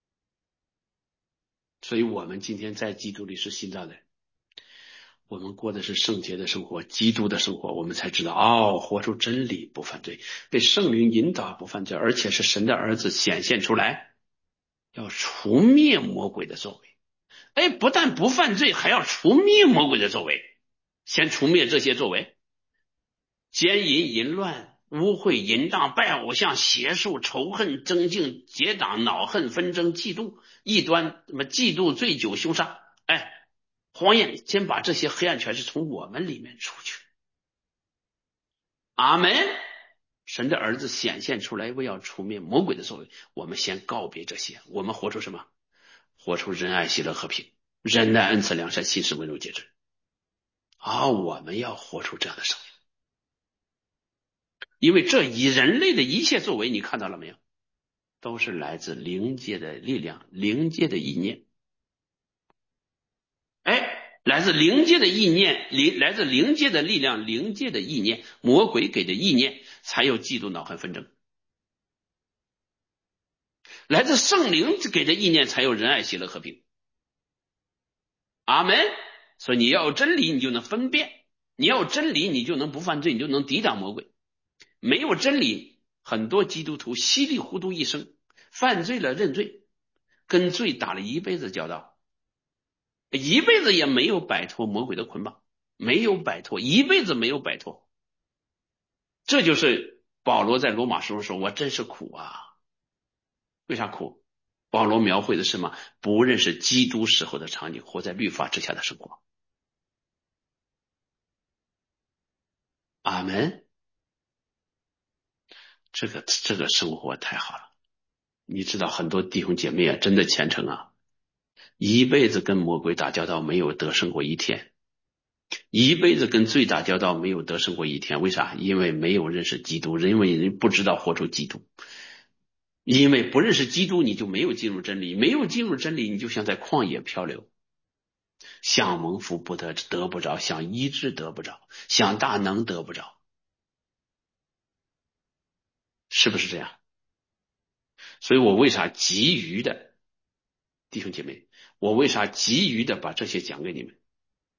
所以我们今天在基督里是新造的，我们过的是圣洁的生活，基督的生活，我们才知道哦，活出真理不犯罪，被圣灵引导不犯罪，而且是神的儿子显现出来，要除灭魔鬼的作为。哎，不但不犯罪，还要除灭魔鬼的作为。先除灭这些作为：奸淫、淫乱、污秽、淫荡、拜偶像、邪术、仇恨、争竞、结党、恼恨、纷争、嫉妒、异端，什么嫉妒、醉酒、凶杀，哎，荒宴，先把这些黑暗权势从我们里面出去。阿门。神的儿子显现出来，为要除灭魔鬼的作为，我们先告别这些，我们活出什么？活出仁爱、喜乐、和平、忍耐、恩慈、良善、信实、温柔、节制。啊，我们要活出这样的生命，因为这以人类的一切作为，你看到了没有？都是来自灵界的力量，灵界的意念。哎，来自灵界的意念，灵来自灵界的力量，灵界的意念，魔鬼给的意念，才有嫉妒、恼恨、纷争。来自圣灵给的意念，才有仁爱、喜乐、和平。阿门。所以你要有真理，你就能分辨；你要有真理，你就能不犯罪，你就能抵挡魔鬼。没有真理，很多基督徒稀里糊涂一生，犯罪了认罪，跟罪打了一辈子交道，一辈子也没有摆脱魔鬼的捆绑，没有摆脱，一辈子没有摆脱。这就是保罗在罗马书上说：“我真是苦啊！”为啥苦？保罗描绘的是什么？不认识基督时候的场景，活在律法之下的生活。阿门。这个这个生活太好了。你知道很多弟兄姐妹啊，真的虔诚啊，一辈子跟魔鬼打交道，没有得胜过一天，一辈子跟罪打交道，没有得胜过一天。为啥？因为没有认识基督，因为人不知道活出基督。因为不认识基督，你就没有进入真理，没有进入真理，你就像在旷野漂流，想蒙福不得得不着，想医治得不着，想大能得不着，是不是这样？所以我为啥急于的，弟兄姐妹，我为啥急于的把这些讲给你们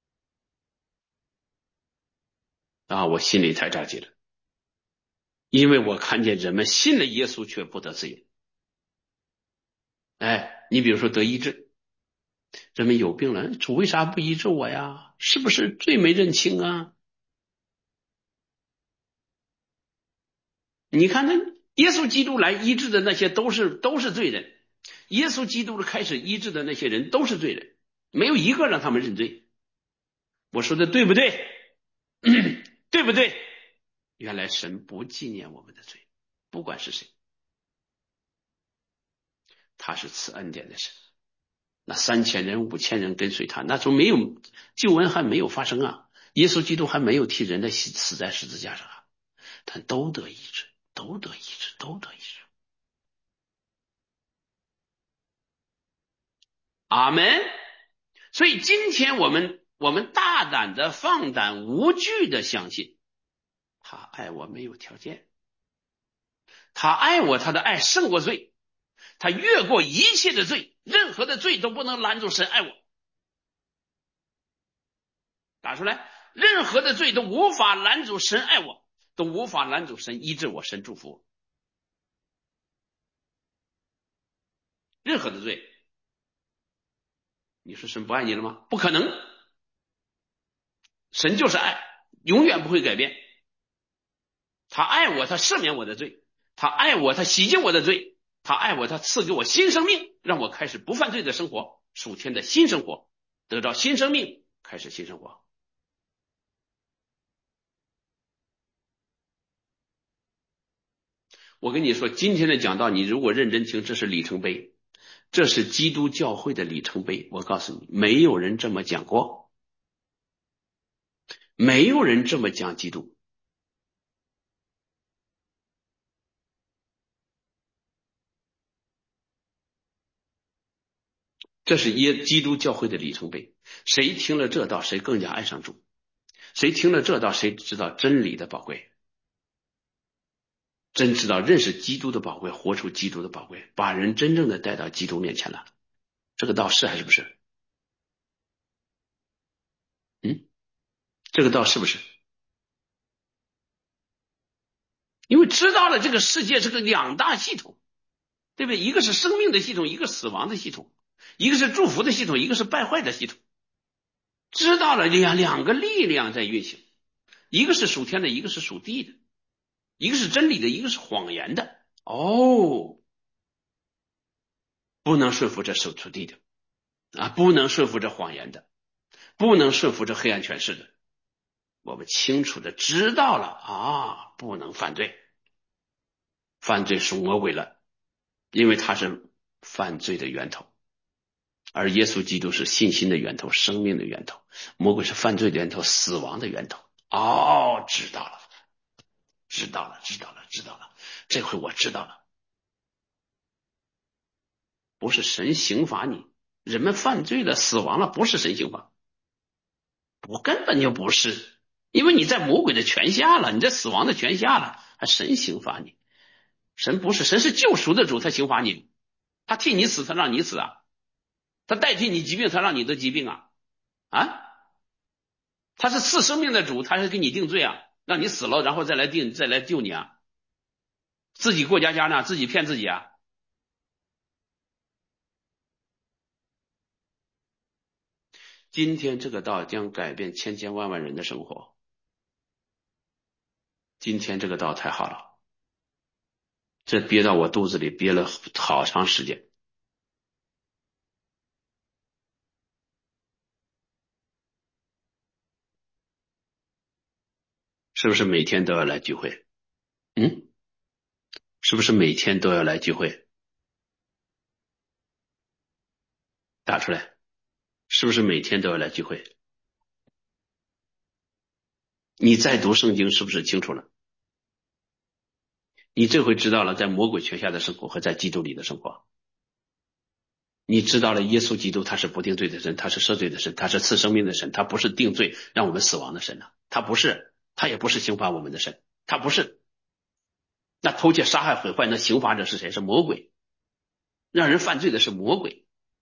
啊？我心里太着急了，因为我看见人们信了耶稣却不得自由。哎，你比如说得医治，人们有病了，主为啥不医治我呀？是不是罪没认清啊？你看那耶稣基督来医治的那些都是都是罪人，耶稣基督开始医治的那些人都是罪人，没有一个让他们认罪。我说的对不对？对不对？原来神不纪念我们的罪，不管是谁，他是赐恩典的神。那三千人五千人跟随他，那时候没有救恩还没有发生啊，耶稣基督还没有替人类死在十字架上啊，他都得医治，都得医治，都得医治。阿门。所以今天我们我们大胆的放胆无惧的相信他爱我没有条件，他爱我，他的爱胜过罪，他越过一切的罪，任何的罪都不能拦住神爱我。打出来，任何的罪都无法拦阻神爱我，都无法拦阻神医治我，神祝福我。 任何的罪，你说神不爱你了吗？不可能，神就是爱，永远不会改变。他爱我，他赦免我的罪，他爱我，他洗净我的罪，他爱我，他赐给我新生命，让我开始不犯罪的生活，属天的新生活，得到新生命，开始新生活。我跟你说，今天的讲道，你如果认真听，这是里程碑，这是基督教会的里程碑。我告诉你，没有人这么讲过，没有人这么讲基督。这是耶基督教会的里程碑。谁听了这道，谁更加爱上主；谁听了这道，谁知道真理的宝贵，真知道认识基督的宝贵，活出基督的宝贵，把人真正的带到基督面前了。这个道是还是不是？嗯，这个道是不是？因为知道了这个世界是个两大系统，对不对？一个是生命的系统，一个死亡的系统，一个是祝福的系统，一个是败坏的系统。知道了两两个力量在运行，一个是属天的，一个是属地的，一个是真理的，一个是谎言的。哦，不能顺服这属地的啊，不能顺服这谎言的，不能顺服这黑暗权势的。我们清楚的知道了啊，不能犯罪，犯罪属魔鬼了，因为他是犯罪的源头，而耶稣基督是信心的源头，生命的源头，魔鬼是犯罪的源头，死亡的源头。哦，知道了，知道了，知道了，知道了，这回我知道了，不是神刑罚你，人们犯罪了，死亡了，不是神刑罚，我根本就不是，因为你在魔鬼的权下了，你在死亡的权下了，还神刑罚你？神不是，神是救赎的主，他刑罚你，他替你死，他让你死啊，他代替你疾病，他让你得疾病啊啊，他是赐生命的主，他是给你定罪啊，让你死了，然后再来定，再来救你啊，自己过家家呢，自己骗自己啊。今天这个道将改变千千万万人的生活，今天这个道太好了，这憋到我肚子里憋了好长时间。是不是每天都要来聚会？嗯，是不是每天都要来聚会？打出来，是不是每天都要来聚会？你再读圣经是不是清楚了？你这回知道了在魔鬼权下的生活和在基督里的生活。你知道了耶稣基督他是不定罪的神，他是赦罪的神，他是赐生命的神，他不是定罪让我们死亡的神啊，他不是，他也不是刑罚我们的神，他不是。那偷窃杀害毁坏那刑罚者是谁？是魔鬼，让人犯罪的是魔鬼，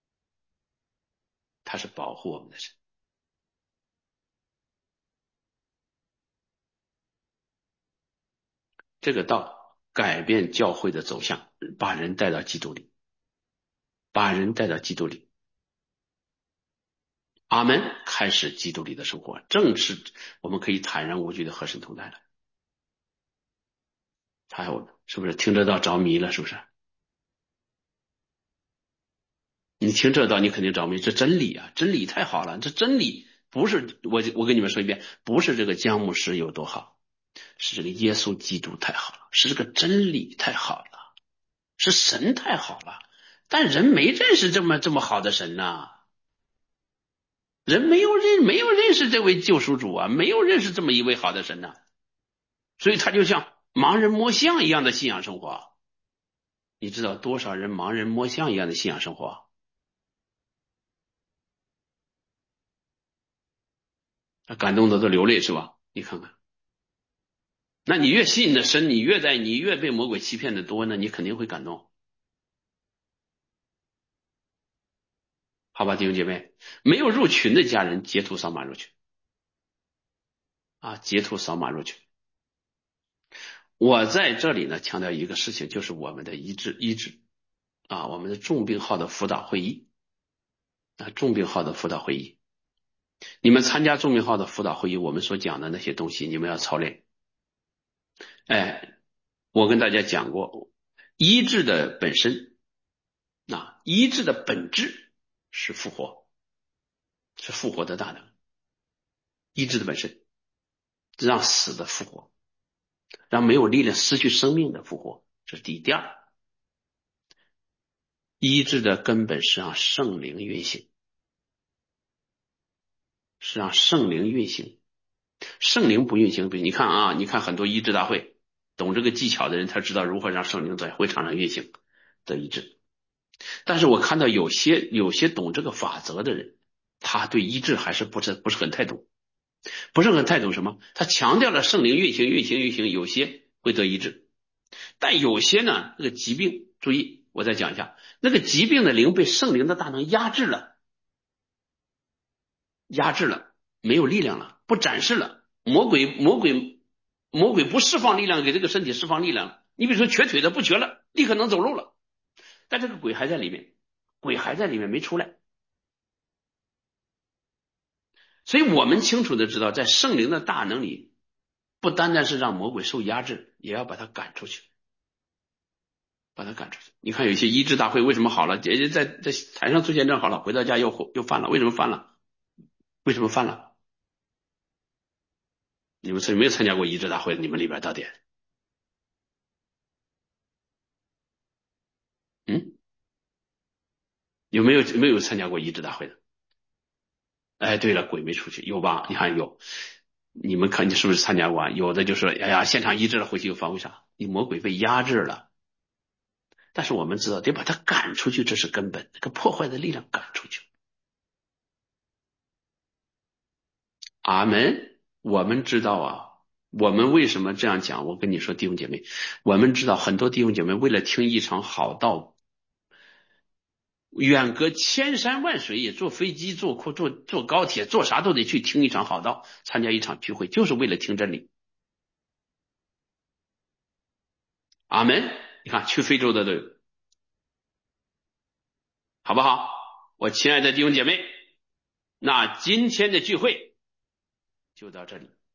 他是保护我们的神。这个道改变教会的走向，把人带到基督里，把人带到基督里。阿门，开始基督里的生活，正是我们可以坦然无惧的和神同在了。还有是不是听这道着迷了？是不是？你听这道你肯定着迷，这真理啊，真理太好了，这真理不是我我跟你们说一遍，不是这个姜牧师有多好，是这个耶稣基督太好了，是这个真理太好了，是神太好了，但人没认识这么这么好的神呐、啊。人没有认没有认识这位救赎主啊，没有认识这么一位好的神呐、啊，所以他就像盲人摸象一样的信仰生活。你知道多少人盲人摸象一样的信仰生活？他感动的都流泪是吧？你看看，那你越信的深，你越在你越被魔鬼欺骗的多呢，你肯定会感动。好吧，弟兄姐妹，没有入群的家人截图扫码入群啊，截图扫码入群。我在这里呢强调一个事情，就是我们的医治医治。 啊，我们的重病号的辅导会议啊，重病号的辅导会议，你们参加重病号的辅导会议，我们所讲的那些东西，你们要操练。哎，我跟大家讲过，医治的本身啊，医治的本质是复活，是复活的大能。医治的本身，让死的复活，让没有力量、失去生命的复活，这是第一。第二，医治的根本是让圣灵运行，是让圣灵运行。圣灵不运行，比如你看啊，你看很多医治大会，懂这个技巧的人，他知道如何让圣灵在会场上运行的医治。但是我看到有些有些懂这个法则的人，他对医治还是不是不是很太懂，不是很太懂什么？他强调了圣灵运行、运行、运行，有些会得医治，但有些呢，那个疾病，注意，我再讲一下，那个疾病的灵被圣灵的大能压制了，压制了，没有力量了，不展示了。魔鬼，魔鬼，魔鬼不释放力量给这个身体释放力量了。你比如说瘸腿的不瘸了，立刻能走路了，但这个鬼还在里面，鬼还在里面没出来。所以我们清楚的知道，在圣灵的大能里，不单单是让魔鬼受压制，也要把他赶出去，把他赶出去。你看有一些医治大会为什么好了？姐姐在在台上出现症好了，回到家又又犯了，为什么犯了？为什么犯了？你们是没有参加过医治大会，你们里边到底嗯有没有没有参加过医治大会的？哎，对了，鬼没出去，有吧？你看有，你们看你是不是参加过啊？有的就说，哎呀，现场医治了，回去又犯，为啥？你魔鬼被压制了。但是我们知道，得把他赶出去，这是根本，这个破坏的力量赶出去。阿门。我们知道啊，我们为什么这样讲？我跟你说，弟兄姐妹，我们知道很多弟兄姐妹为了听一场好道，远隔千山万水，也坐飞机、坐坐坐坐高铁、坐啥都得去听一场好道，参加一场聚会，就是为了听真理。阿门。你看，去非洲的都有，好不好？我亲爱的弟兄姐妹，那今天的聚会就到这里。